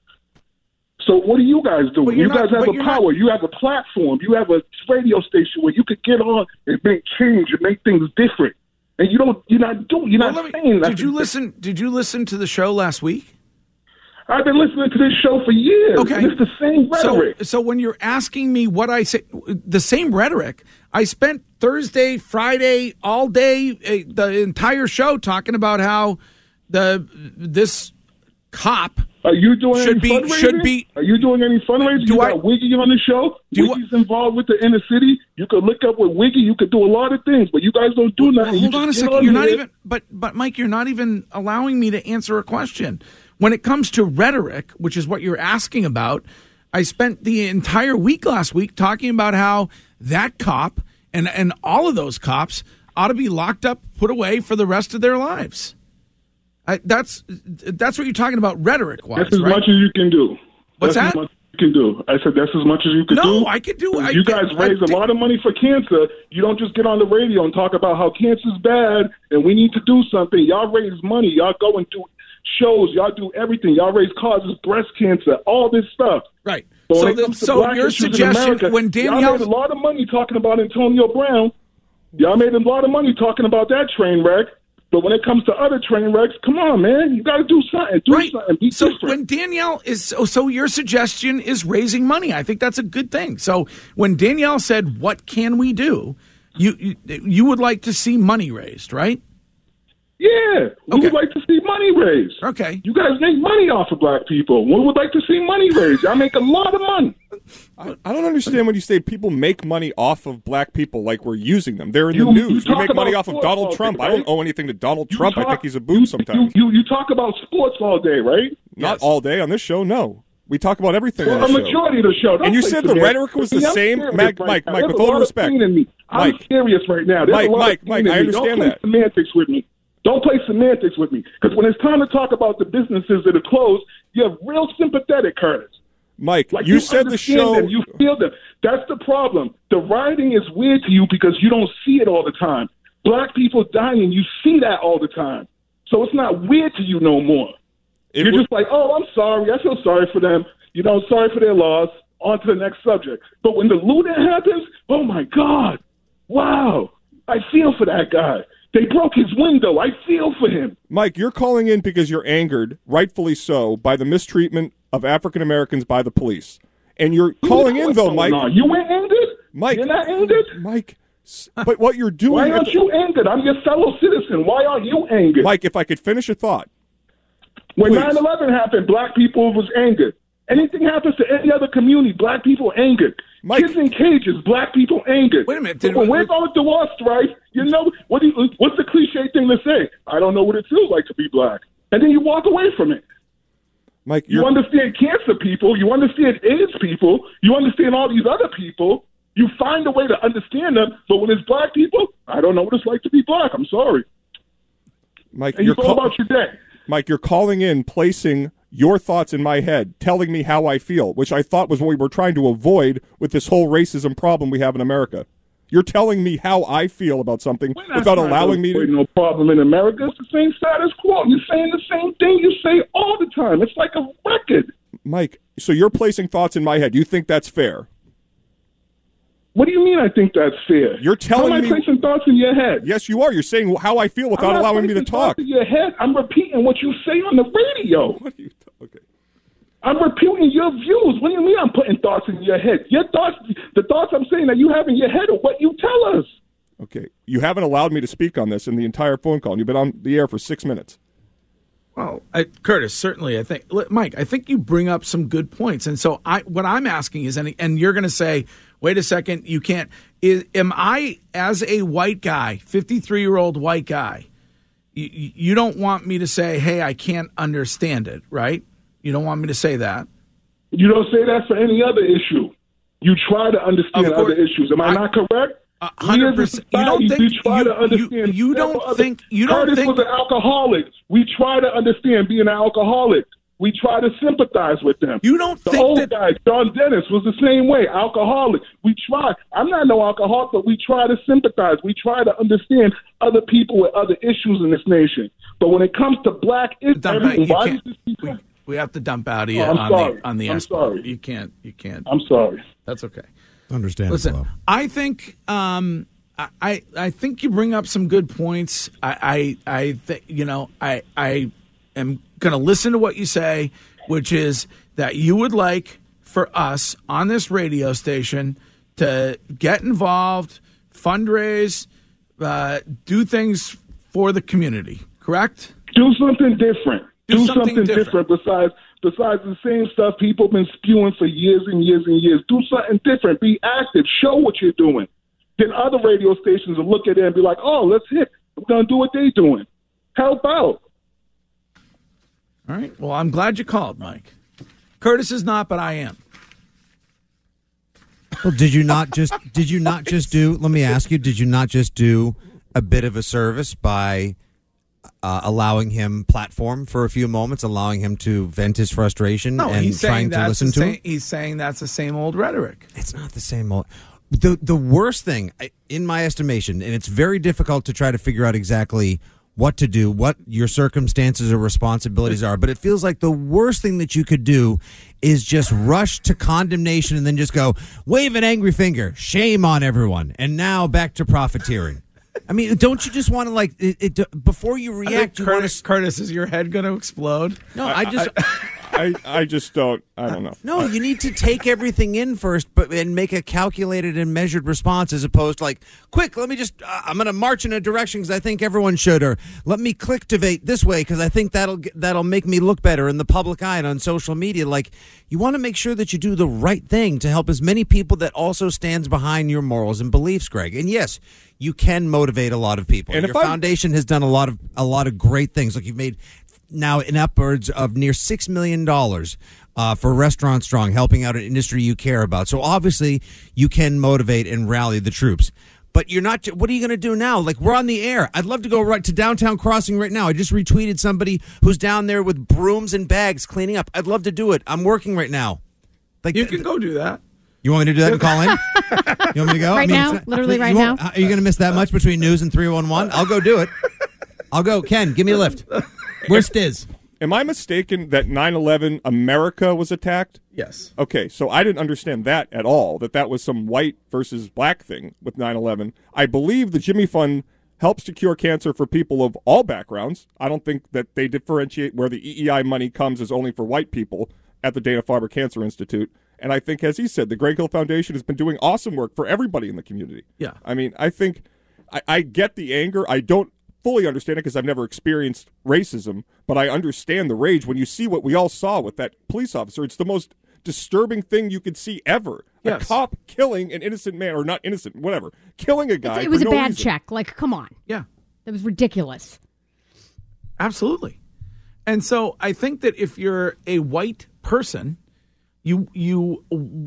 So what are you guys doing? But you're You guys not- have but a you're power. You have a platform. You have a radio station where you could get on and make change and make things different. And you don't. You're not doing. You're Well, not let me- saying that. did you listen? Did you listen to the show last week? I've been listening to this show for years. Okay, And it's the same rhetoric. So, so when you're asking me what I say, the same rhetoric. I spent Thursday, Friday, all day, eh, the entire show talking about how the this cop Are you doing should any be fundraising? should be. Are you doing any fundraising? Do you I- got Wiggy on the show. Do you- Wiggy's involved with the inner city. You could look up with Wiggy. You could do a lot of things, but you guys don't do nothing. You Hold on a just get second. You're not here. even, but but Mike, you're not even allowing me to answer a question. When it comes to rhetoric, which is what you're asking about, I spent the entire week last week talking about how that cop and and all of those cops ought to be locked up, put away for the rest of their lives. I, that's that's what you're talking about rhetoric wise. That's as right? much as you can do. What's that's that? As much as you can do. I said that's as much as you can do. No, I could do. I You could- guys I raise a did- lot of money for cancer. You don't just get on the radio and talk about how cancer's bad and we need to do something. Y'all raise money. Y'all go and do shows. Y'all do everything. Y'all raise causes, breast cancer, all this stuff. Right. But So when it the- comes to so black your issues in suggestion, America, when y'all Danielle- made a lot of money talking about Antonio Brown. Y'all made a lot of money talking about that train wreck. But when it comes to other train wrecks, come on, man, you got to do something. Do something. Be So different. when Danielle is so, so your suggestion is raising money. I think that's a good thing. So when Danielle said, "What can we do?" You you, you would like to see money raised, right? Yeah, we would like to see money raised. Okay. You guys make money off of black people. We would like to see money raised. Y'all make a lot of money. I, I don't understand when you say people make money off of black people like we're using them. They're in You- the you news. We talk make money about off of sports Donald all Trump. day, I don't right? owe anything to Donald You Trump. I talk- think he's a boob sometimes. You, you you talk about sports all day, right? Not all day on this show, no. We talk about everything Well, on a the show. majority of the show. Don't And you play said the semantics. rhetoric was the See, I'm same? serious Mike, right Mike, now. Mike, There's with a all lot of respect. pain in me. I'm Mike. serious right now. There's Mike, a lot Mike, of pain Mike, in I me. understand Don't play that. semantics with me. Don't play semantics with me. Because when it's time to talk about the businesses that are closed, you're real sympathetic, Curtis. Mike, Like you said the understand show. them, you feel them. That's the problem. The rioting is weird to you because you don't see it all the time. Black people dying, you see that all the time. So it's not weird to you no more. It You're w- just like, oh, I'm sorry. I feel sorry for them. You know, sorry for their loss. On to the next subject. But when the looting happens, oh my God, wow, I feel for that guy. They broke his window. I feel for him. Mike, you're calling in because you're angered, rightfully so, by the mistreatment of African Americans by the police. And you're calling in, though, Mike. No, you ain't angered? Mike. You're not angered? Mike, s- but what you're doing. Why aren't you angered? I'm your fellow citizen. Why aren't you angered? Mike, if I could finish a thought. When please. nine eleven happened, black people was angered. Anything happens to any other community, black people angered. Mike. Kids in cages, black people angered. Wait a minute, But did- when we're going through our strife, you know, what do you, what's the cliche thing to say? I don't know what it feels like to be black. And then you walk away from it. Mike, You you're, understand cancer people. You understand AIDS people. You understand all these other people. You find a way to understand them. But when it's black people, I don't know what it's like to be black. I'm sorry. Mike, And you're you go call- about your day. Mike, you're calling in, placing your thoughts in my head, telling me how I feel, which I thought was what we were trying to avoid with this whole racism problem we have in America. You're telling me how I feel about something That's without not allowing me to. no problem in America. It's the same status quo. You're saying the same thing you say all the time. It's like a record. Mike, so you're placing thoughts in my head. You think that's fair? What do you mean I think that's fair? You're telling How am I me. placing thoughts in your head? Yes, you are. You're saying how I feel without I'm not allowing me to placing thoughts talk. in your head. I'm repeating what you say on the radio. What are you? Okay. I'm repeating your views. What do you mean I'm putting thoughts in your head? Your thoughts, the thoughts I'm saying that you have in your head are what you tell us. Okay. You haven't allowed me to speak on this in the entire phone call, and you've been on the air for six minutes. Well, I, Curtis, certainly, I think, look, Mike, I think you bring up some good points, and so I, what I'm asking is, and, and you're going to say, wait a second, you can't. Is, am I, as a white guy, fifty-three year old white guy, you, you don't want me to say, hey, I can't understand it, right? You don't want me to say that. You don't say that for any other issue. You try to understand other issues. Am I, I not correct? one hundred percent. You don't think we try you, to understand. You, you don't other, think you don't Curtis think was an alcoholic. We try to understand being an alcoholic. We try to sympathize with them. You don't the think old that guy, John Dennis, was the same way, alcoholic. We try. I'm not no alcoholic, but we try to sympathize. We try to understand other people with other issues in this nation. But when it comes to black issues, why does this people? We, we have to dump out of you Oh, I'm on sorry. the on the I'm S-ball. sorry. You can't. You can't. I'm sorry. That's okay. Understand. Listen, I think um, I, I I think you bring up some good points. I I, I th- you know I I am going to listen to what you say, which is that you would like for us on this radio station to get involved, fundraise, uh, do things for the community. Correct? Do something different. Do Do, something something, different. different. besides besides the same stuff people have been spewing for years and years and years. Do something different. Be active. Show what you're doing. Then other radio stations will look at it and be like, oh, let's hit. We're going to do what they're doing. Help out. All right. Well, I'm glad you called, Mike. Curtis is not, but I am. Well, did you not just did you not just do? Let me ask you: did you not just do a bit of a service by uh, allowing him platform for a few moments, allowing him to vent his frustration No, and he's trying saying to that's listen the to same, him? He's saying that's the same old rhetoric. It's not the same old. The the worst thing, in my estimation, and it's very difficult to try to figure out exactly what to do, what your circumstances or responsibilities are, but it feels like the worst thing that you could do is just rush to condemnation and then just go, wave an angry finger, shame on everyone, and now back to profiteering. I mean, don't you just want to, like, it, it, before you react, you want Curtis, to... Curtis, is your head going to explode? No, I just... I, I just don't. I don't know. No, you need to take everything in first, but and make a calculated and measured response, as opposed to like, quick, let me just. Uh, I'm going to march in a direction because I think everyone should, or let me clicktivate this way because I think that'll that'll make me look better in the public eye and on social media. Like, you want to make sure that you do the right thing to help as many people that also stands behind your morals and beliefs, Greg. And yes, you can motivate a lot of people. And your if I'm- foundation has done a lot of a lot of great things. Like, you've made now in upwards of near six million dollars uh, for Restaurant Strong, helping out an industry you care about. So obviously you can motivate and rally the troops. But you're not. What are you going to do now? Like, we're on the air. I'd love to go right to Downtown Crossing right now. I just retweeted somebody who's down there with brooms and bags cleaning up. I'd love to do it. I'm working right now. Like, You can go do that. you want me to do that and call in? You want me to go? Right now? it's not- Literally you right won't- now? Are you going to miss that much between news and three one one? I'll go do it. I'll go. Ken, give me a lift. Where's Stiz? Am I mistaken that nine eleven America was attacked? Yes. Okay, so I didn't understand that at all, that that was some white versus black thing with nine eleven. I believe the Jimmy Fund helps to cure cancer for people of all backgrounds. I don't think that they differentiate where the E E I money comes is only for white people at the Dana-Farber Cancer Institute. And I think, as he said, the Greg Hill Foundation has been doing awesome work for everybody in the community. Yeah. I mean, I think I, I get the anger. I don't fully understand it because I've never experienced racism, but I understand the rage when you see what we all saw with that police officer. It's the most disturbing thing you could see ever. Yes. A cop killing an innocent man, or not innocent, whatever, killing a guy. It was for a no bad reason. check. Like, come on. Yeah. That was ridiculous. Absolutely. And so I think that if you're a white person, you you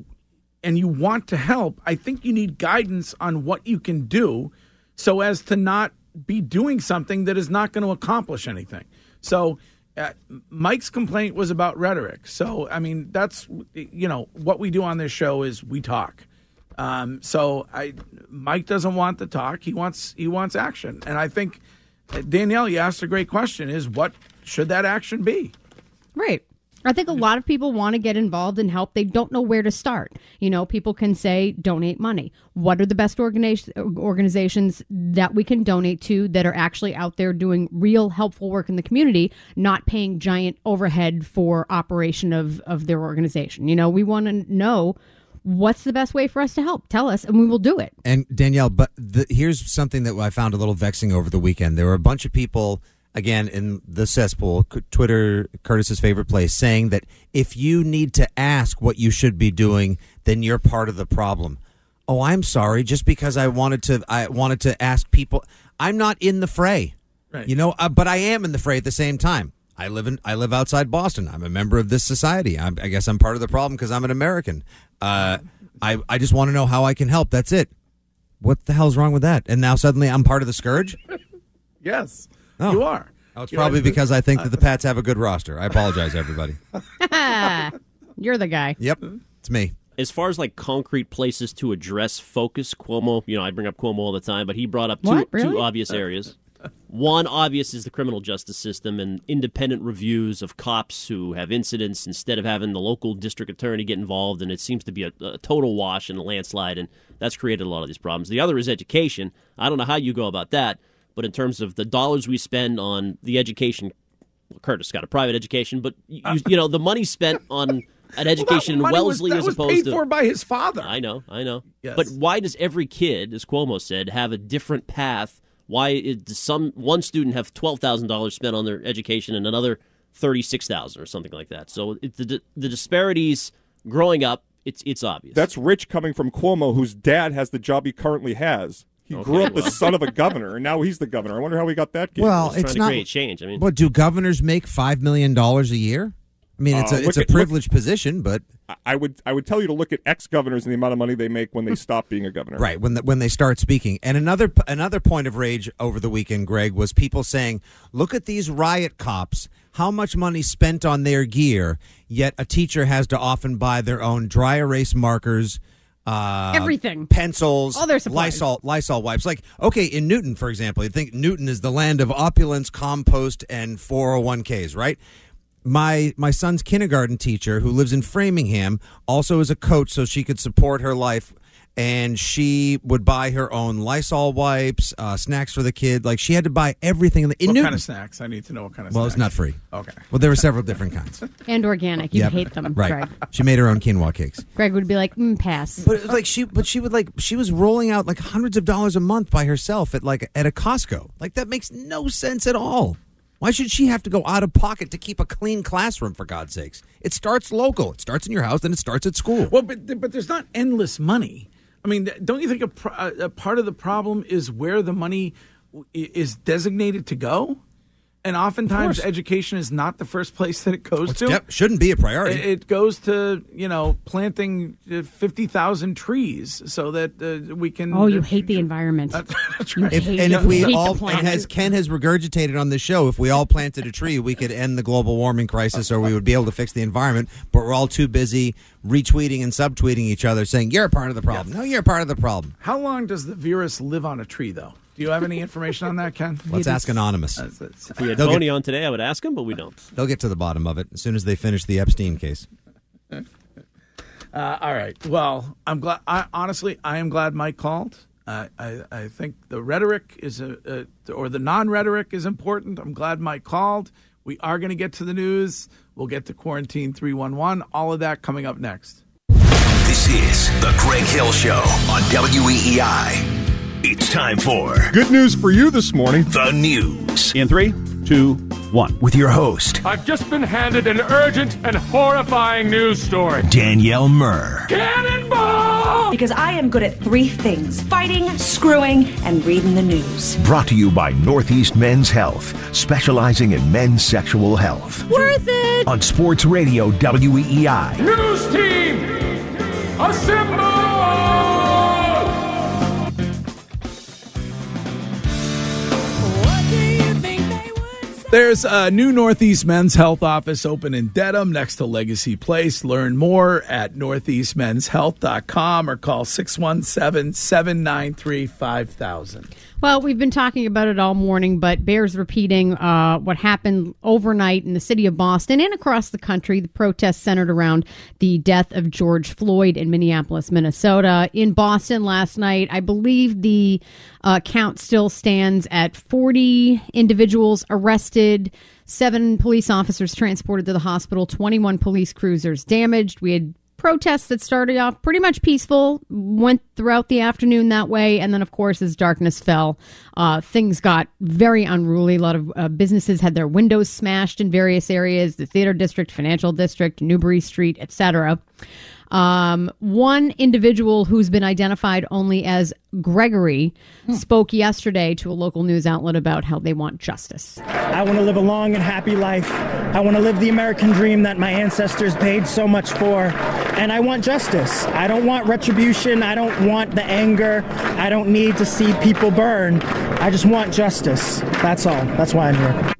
and you want to help, I think you need guidance on what you can do so as to not be doing something that is not going to accomplish anything. So uh, Mike's complaint was about rhetoric. So, I mean, that's, you know, what we do on this show is we talk. Um, so I, Mike doesn't want the talk. He wants, he wants action. And I think, uh, Danielle, you asked a great question, is what should that action be? Right. I think a lot of people want to get involved and help. They don't know where to start. You know, people can say, donate money. What are the best organi- organizations that we can donate to that are actually out there doing real helpful work in the community, not paying giant overhead for operation of, of their organization? You know, we want to know what's the best way for us to help. Tell us, and we will do it. And Danielle, but the, here's something that I found a little vexing over the weekend. There were a bunch of people, again, in the cesspool, Twitter, Curtis's favorite place, saying that if you need to ask what you should be doing, then you're part of the problem. Oh, I'm sorry. Just because I wanted to, I wanted to ask people, I'm not in the fray. Right. You know, uh, but I am in the fray at the same time. I live in I live outside Boston. I'm a member of this society. I'm, I guess I'm part of the problem because I'm an American. Uh, I I just want to know how I can help. That's it. What the hell's wrong with that? And now suddenly I'm part of the scourge? Yes, Oh. you are. Oh, it's You probably are- because I think that the Pats have a good roster. I apologize, everybody. You're the guy. Yep, it's me. As far as like concrete places to address focus, Cuomo, you know, I bring up Cuomo all the time, but he brought up two, What? Really? two obvious areas. One obvious is the criminal justice system and independent reviews of cops who have incidents instead of having the local district attorney get involved, and it seems to be a, a total wash and a landslide, and that's created a lot of these problems. The other is education. I don't know how you go about that, but in terms of the dollars we spend on the education, well, Curtis got a private education, but you, you know the money spent on an education Well, that in money was- Wellesley that as was opposed paid to for by his father. I know, I know. Yes. But why does every kid, as Cuomo said, have a different path? Why is, does some one student have twelve thousand dollars spent on their education and another thirty six thousand or something like that? So it, the the disparities growing up, it's it's obvious. That's rich coming from Cuomo, whose dad has the job he currently has. He Okay, grew up the well. son of a governor, and now he's the governor. I wonder how he got that gig. Well, He's it's trying to not. create change. I mean, What do governors make five million dollars a year? I mean, it's Uh, a it's look a at- look- privileged position, but I- I would I would tell you to look at ex-governors and the amount of money they make when they stop being a governor. right when the, when they start speaking. And another another point of rage over the weekend, Greg, was people saying, "Look at these riot cops. How much money spent on their gear? Yet a teacher has to often buy their own dry erase markers." Uh, Everything. Pencils, All their supplies. Lysol, Lysol wipes. Like, okay, in Newton, for example, you think Newton is the land of opulence, compost, and four oh one k's, right? My my son's kindergarten teacher, who lives in Framingham, also is a coach, so she could support her life. And she would buy her own Lysol wipes, uh, snacks for the kid. Like, she had to buy everything. In the, in What Newton. kind of snacks? I need to know what kind of Well, snacks. it's not free. Okay. Well, there were several different kinds. And organic. You Yep. hate them, Right. Greg. She made her own quinoa cakes. Greg would be like, mm, pass. But it was like she, but she would like she was rolling out like hundreds of dollars a month by herself at like at a Costco. Like, that makes no sense at all. Why should she have to go out of pocket to keep a clean classroom? For God's sakes, it starts local. It starts in your house, then it starts at school. Well, but but there's not endless money. I mean, don't you think a, pro- a part of the problem is where the money i- is designated to go? And oftentimes, course. education is not the first place that it goes to. Yep, shouldn't be a priority. It, it goes to, you know, planting uh, fifty thousand trees so that uh, we can. Oh, you uh, hate the environment. That's You right. If, hate and the- if we you hate the all, planet. and as Ken has regurgitated on this show, if we all planted a tree, we could end the global warming crisis, or we would be able to fix the environment. But we're all too busy retweeting and subtweeting each other, saying you're a part of the problem. No, you're a part of the problem. How long does the virus live on a tree, though? Do you have any information on that, Ken? Let's ask Anonymous. if we had They'll Tony get- on today, I would ask him, but we don't. They'll get to the bottom of it as soon as they finish the Epstein case. Uh, all right. Well, I'm glad. I, honestly, I am glad Mike called. Uh, I, I think the rhetoric is a, a or the non-rhetoric is important. I'm glad Mike called. We are going to get to the news. We'll get to quarantine three one one. All of that coming up next. This is the Greg Hill Show on W E E I. It's time for Good news for you this morning. the news In three, two, one. with your host, I've just been handed an urgent and horrifying news story. Danielle Murr. Cannonball! Because I am good at three things: fighting, screwing, and reading the news. Brought to you by Northeast Men's Health, specializing in men's sexual health. Worth it! On Sports Radio W E E I. News team, assemble! There's a new Northeast Men's Health office open in Dedham next to Legacy Place. Learn more at northeast men's health dot com or call six one seven, seven nine three, five thousand. Well, we've been talking about it all morning, but bears repeating uh, what happened overnight in the city of Boston and across the country. The protests centered around the death of George Floyd in Minneapolis, Minnesota. In Boston last night, I believe the uh, count still stands at forty individuals arrested, seven police officers transported to the hospital, twenty-one police cruisers damaged. We had protests that started off pretty much peaceful, went throughout the afternoon that way, and then, of course, as darkness fell, uh, things got very unruly. A lot of uh, businesses had their windows smashed in various areas, the theater district, financial district, Newbury Street, et cetera. Um, one individual who's been identified only as Gregory spoke yesterday to a local news outlet about how they want justice. I want to live a long and happy life. I want to live the American dream that my ancestors paid so much for. And I want justice. I don't want retribution. I don't want the anger. I don't need to see people burn. I just want justice. That's all. That's why I'm here.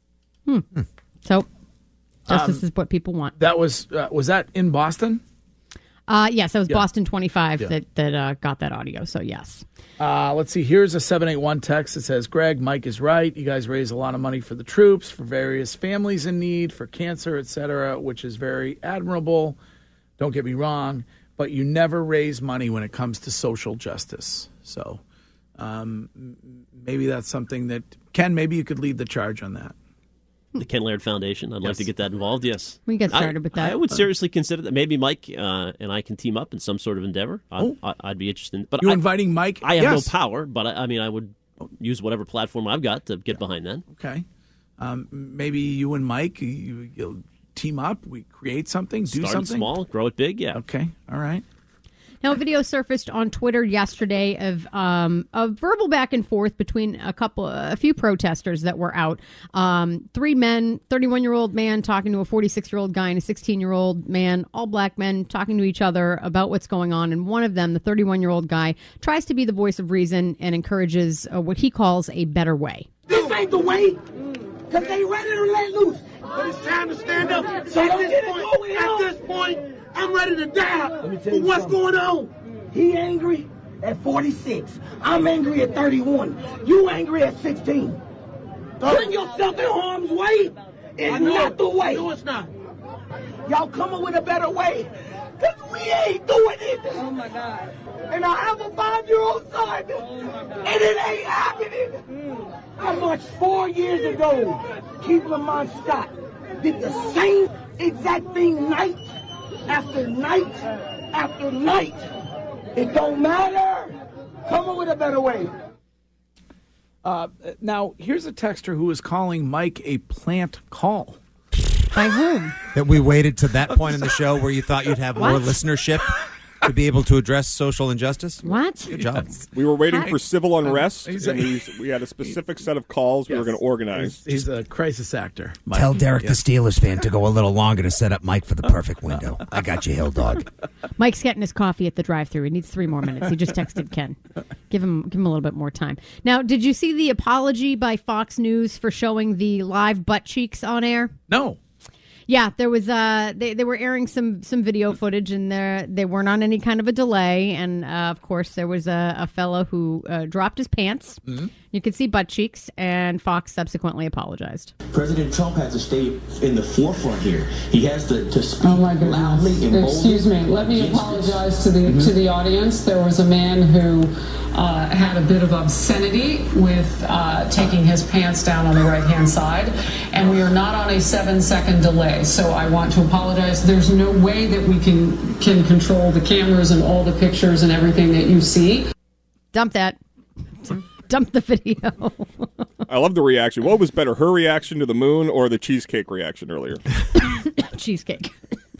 Hmm. So, justice Um, is what people want. That was uh, was that in Boston? Uh, yes, that was Yeah. Boston twenty-five Yeah. that, that uh, got that audio. So, yes. Uh, let's see. Here's a seven eight one text that says, Greg, Mike is right. You guys raise a lot of money for the troops, for various families in need, for cancer, et cetera, which is very admirable. Don't get me wrong. But you never raise money when it comes to social justice. So um, m- maybe that's something that, Ken, maybe you could lead the charge on that. The Ken Laird Foundation. I'd like Yes. to get that involved, yes. We can get started I, with that. I would seriously consider that. Maybe Mike uh, and I can team up in some sort of endeavor. I, Oh. I, I'd be interested in But You I, inviting Mike? I have Yes. no power, but I, I mean, I would use whatever platform I've got to get behind that. Okay. Um, maybe you and Mike, you, you'll team up. We create something, do Start it something. small, grow it big, yeah. Okay. All right. Now, a video surfaced on Twitter yesterday of um, a verbal back and forth between a couple, a few protesters that were out. Um, three men, thirty-one-year-old man talking to a forty-six-year-old guy and a sixteen-year-old man, all black men talking to each other about what's going on. And one of them, the thirty-one-year-old guy, tries to be the voice of reason and encourages uh, what he calls a better way. This ain't the way, because they ready to let loose. But it's time to stand up. So at this point, at this point, I'm ready to die. But what's going on? He angry at forty-six. I'm angry at thirty-one. You angry at sixteen. Putting yourself in harm's way is not the way. No, it's not. Y'all come up with a better way, because we ain't doing it. Oh, my God. And I have a five-year-old son, and it ain't happening. I marched four years ago. Keith Lamont Scott did the same exact thing night after night after night. It don't matter. Come up with a better way. Uh, now, here's a texter who is calling Mike a plant call. By whom? That we waited to that point in the show where you thought you'd have more What? listenership to be able to address social injustice? What? Good job. We were waiting Hi. for civil unrest, He's and a- we, we had a specific set of calls we were Yes. going to organize. He's, he's a crisis actor. Mike. Tell Derek Yes. the Steelers fan to go a little longer to set up Mike for the perfect window. I got you, Hill Dog. Mike's getting his coffee at the drive-thru. He needs three more minutes. He just texted Ken. Give him, give him a little bit more time. Now, did you see the apology by Fox News for showing the live butt cheeks on air? No. Yeah, there was. Uh, they they were airing some some video footage, and there they weren't on any kind of a delay. And uh, of course, there was a, a fellow who uh, dropped his pants. Mm-hmm. You could see butt cheeks, and Fox subsequently apologized. President Trump has to stay in the forefront here. He has to, to speak Oh my goodness. loudly and boldly. Excuse me. Let me against apologize to the Mhm. to the audience. There was a man who uh, had a bit of obscenity with uh, taking his pants down on the right hand side, and we are not on a seven second delay. So I want to apologize. There's no way that we can can control the cameras and all the pictures and everything that you see. Dump that. Dump the video. I love the reaction. What was better, her reaction to the moon or the cheesecake reaction earlier? Cheesecake.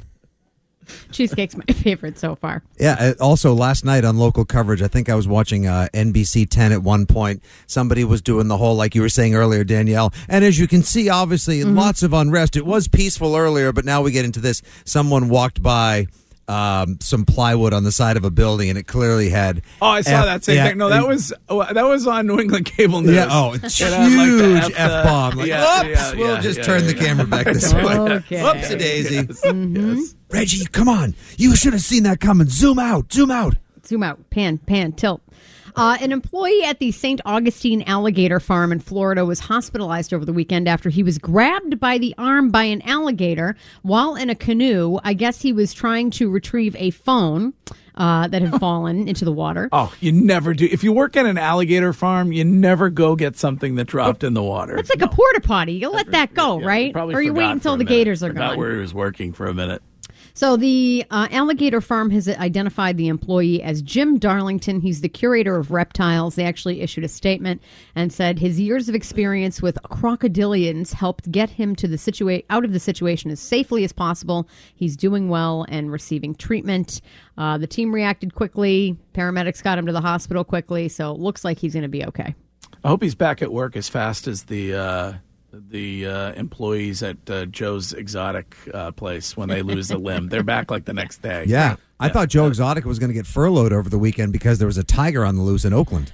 Cheesecake's my favorite so far. Yeah, uh, also last night on local coverage, I think I was watching uh, N B C ten at one point. Somebody was doing the whole, like you were saying earlier, Danielle. And as you can see, obviously, Mm-hmm. lots of unrest. It was peaceful earlier, but now we get into this. Someone walked by um, some plywood on the side of a building, and it clearly had. Oh, I saw F- that same yeah, thing. No, that was oh, that was on New England Cable News. Yeah, oh, it's It had, like, the huge F- F bomb. Like, yeah, whoops, yeah, we'll yeah, just yeah, turn yeah, the yeah. camera back this way. Okay. Whoopsie daisy. Yes, Mhm. yes. Reggie, come on. You should have seen that coming. Zoom out. Zoom out. Zoom out. Pan, pan, tilt. Uh, an employee at the Saint Augustine Alligator Farm in Florida was hospitalized over the weekend after he was grabbed by the arm by an alligator while in a canoe. I guess he was trying to retrieve a phone uh, that had fallen into the water. Oh, you never do. If you work at an alligator farm, you never go get something that dropped in the water. It's like a porta potty. You'll let that go, Yeah, right? probably Or you wait forgot until for a the minute. gators are Forgot gone. where he was working for a minute. So the uh, Alligator Farm has identified the employee as Jim Darlington. He's the curator of reptiles. They actually issued a statement and said his years of experience with crocodilians helped get him to the situa- out of the situation as safely as possible. He's doing well and receiving treatment. Uh, the team reacted quickly. Paramedics got him to the hospital quickly, so it looks like he's going to be okay. I hope he's back at work as fast as the uh, the uh, employees at uh, Joe's Exotic uh, place when they lose a limb. They're back like the next day. Yeah. I thought Joe Exotic was going to get furloughed over the weekend because there was a tiger on the loose in Oakland.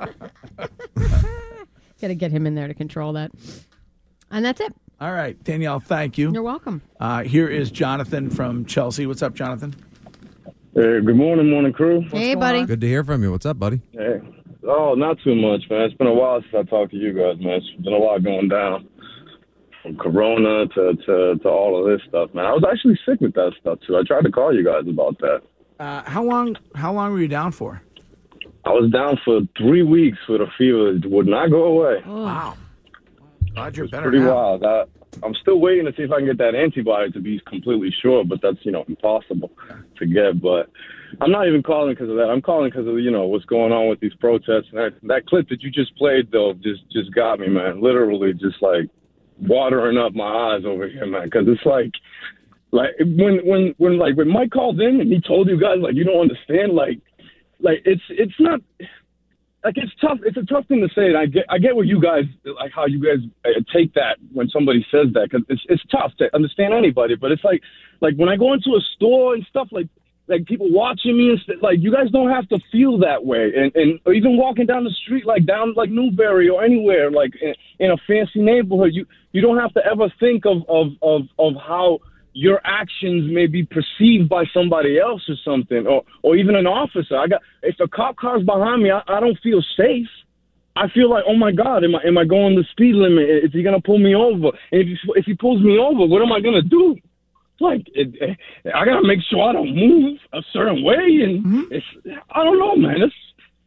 Got to get him in there to control that. And that's it. All right, Danielle, thank you. You're welcome. Uh, here is Jonathan from Chelsea. What's up, Jonathan? Hey, good morning, morning crew. Hey, buddy. Good to hear from you. What's up, buddy? Hey. Oh, not too much, man. It's been a while since I talked to you guys, man. It's been a lot going down. From Corona to, to, to all of this stuff, man. I was actually sick with that stuff, too. I tried to call you guys about that. Uh, how long How long were you down for? I was down for three weeks with a fever that would not go away. Oh. Wow. Glad you're better Pretty now. wild. I, I'm still waiting to see if I can get that antibody to be completely sure, but that's, you know, impossible to get. But I'm not even calling because of that. I'm calling because of, you know, what's going on with these protests. And that, that clip that you just played, though, just, just got me, man. Literally just, like, watering up my eyes over here, man. Because it's like, like when, when, when, like, when Mike called in and he told you guys, like, you don't understand, like, like, it's, it's not... Like, it's tough. It's a tough thing to say. And I get, I get what you guys, like how you guys uh, take that when somebody says that, because it's, it's tough to understand anybody. But it's like, like when I go into a store and stuff, like, like people watching me and st- like, you guys don't have to feel that way. And, and or even walking down the street, like down like Newberry or anywhere, like in, in a fancy neighborhood, you, you don't have to ever think of, of, of, of how your actions may be perceived by somebody else or something, or, or even an officer. I got if a cop car's behind me, I, I don't feel safe. I feel like, oh my God, am I am I going the speed limit? Is he gonna pull me over? And if he, if he pulls me over, what am I gonna do? Like, it, it, I gotta make sure I don't move a certain way, and mm-hmm. it's I don't know, man. It's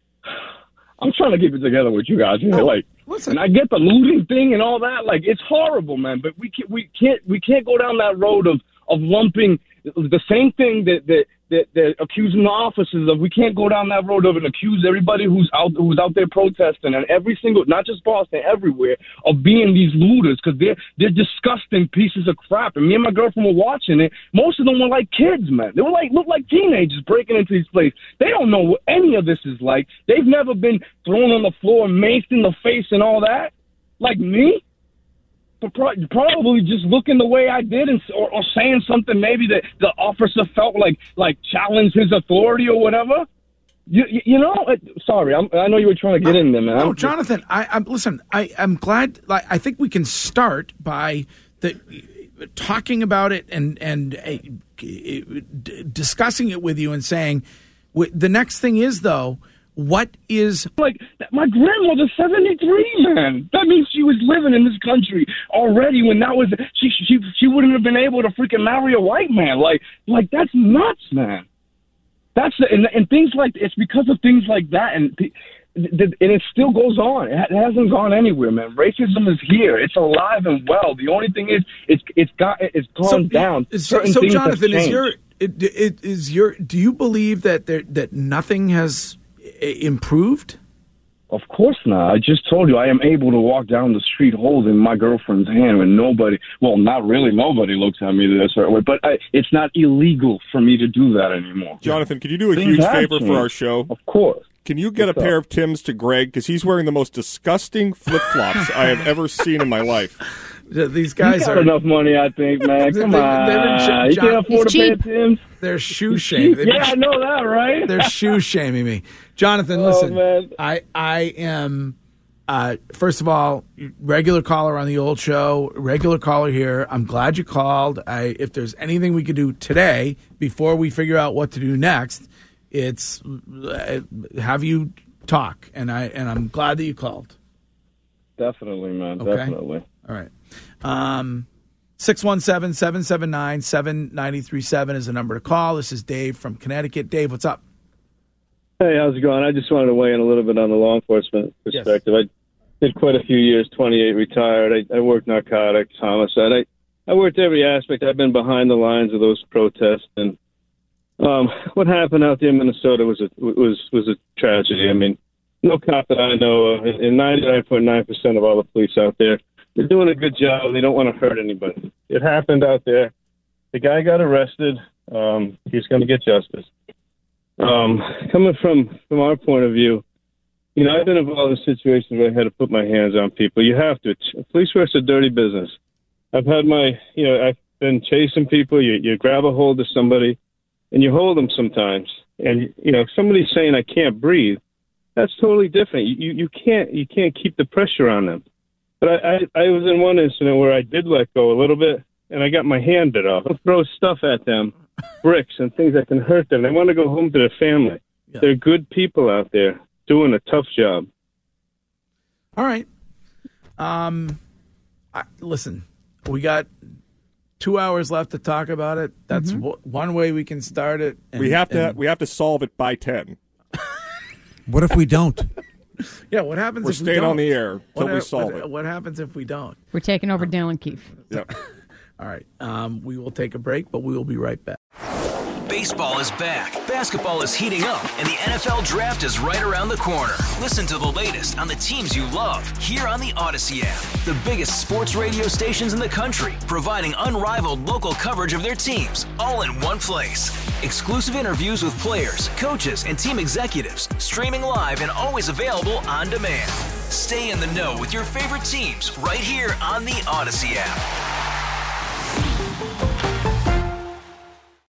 I'm trying to keep it together with you guys. You know, like. Listen. And I get the looting thing and all that. Like, it's horrible, man. But we can't, we can't, we can't go down that road of, of lumping the same thing that that that, that accusing the officers of. We can't go down that road of and accuse everybody who's out who's out there protesting and every single, not just Boston, everywhere, of being these looters, because they're they're disgusting pieces of crap. And me and my girlfriend were watching it. Most of them were like kids, man. They were like look like teenagers breaking into these places. They don't know what any of this is like. They've never been thrown on the floor, maced in the face, and all that, like me. But probably just looking the way I did, and or, or saying something maybe that the officer felt like like challenged his authority or whatever. You, you, you know, sorry, I'm, I know you were trying to get in there, man. No, Jonathan, I, I'm listen. I, I'm glad. Like, I think we can start by the talking about it and and uh, d- discussing it with you and saying w- the next thing is though. What is like my grandmother's seventy-three, man? That means she was living in this country already when that was she she she wouldn't have been able to freaking marry a white man. Like like that's nuts, man. That's the, and, and things like it's because of things like that, and and it still goes on. It hasn't gone anywhere, man. Racism is here. It's alive and well. The only thing is it's it's got it's gone so, down. So, so Jonathan, is your it, it, is your do you believe that there that nothing has improved? Of course not. I just told you I am able to walk down the street holding my girlfriend's hand and nobody, well, not really nobody looks at me this way, but I, it's not illegal for me to do that anymore. Jonathan, can you do a Things huge have favor changed. for our show? Of course. Can you get What's a pair up? of Tim's to Greg? Because he's wearing the most disgusting flip-flops I have ever seen in my life. These guys He's got are enough money, I think, man. Come They're- on. they're in shape. You John- can't afford It's a pair of cheap. Tim's. They're shoe shaming. Yeah, I know that, right? They're shoe shaming me. Jonathan, Oh, listen. man. I I am uh, first of all, regular caller on the old show, regular caller here. I'm glad you called. I if there's anything we could do today before we figure out what to do next, it's uh, have you talk, and I and I'm glad that you called. Definitely, man. Okay. Definitely. All right. Um, six one seven, seven seven nine, seven nine three seven is the number to call. This is Dave from Connecticut. Dave, what's up? Hey, how's it going? I just wanted to weigh in a little bit on the law enforcement perspective. Yes. I did quite a few years, twenty-eight, retired. I, I worked narcotics, homicide. I, I worked every aspect. I've been behind the lines of those protests, and um, what happened out there in Minnesota was a was was a tragedy. I mean, no cop that I know of, and ninety-nine point nine percent of all the police out there, they're doing a good job. They don't want to hurt anybody. It happened out there. The guy got arrested. Um, he's going to get justice. Um, coming from from our point of view, you know, I've been involved in situations where I had to put my hands on people. You have to. Police work's a dirty business. I've had my, you know, I've been chasing people. You, you grab a hold of somebody, and you hold them sometimes. And, you know, if somebody's saying, I can't breathe, that's totally different. You you can't you can't keep the pressure on them. But I, I, I was in one incident where I did let go a little bit, and I got my hand bit off. I'll throw stuff at them, bricks and things that can hurt them. They want to go home to their family. Yeah. They're good people out there doing a tough job. All right. Um, I, listen, we got two hours left to talk about it. That's mm-hmm. w- one way we can start it. And, we have to and, we have to solve it by ten. What if we don't? Yeah, what happens We're if we staying don't? on the air until what, we solve what, it. What happens if we don't? We're taking over Dylan Keefe. Yep. All right. Um, we will take a break, but we will be right back. Baseball is back, basketball is heating up, and the N F L Draft is right around the corner. Listen to the latest on the teams you love here on the Odyssey app. The biggest sports radio stations in the country, providing unrivaled local coverage of their teams, all in one place. Exclusive interviews with players, coaches, and team executives, streaming live and always available on demand. Stay in the know with your favorite teams right here on the Odyssey app.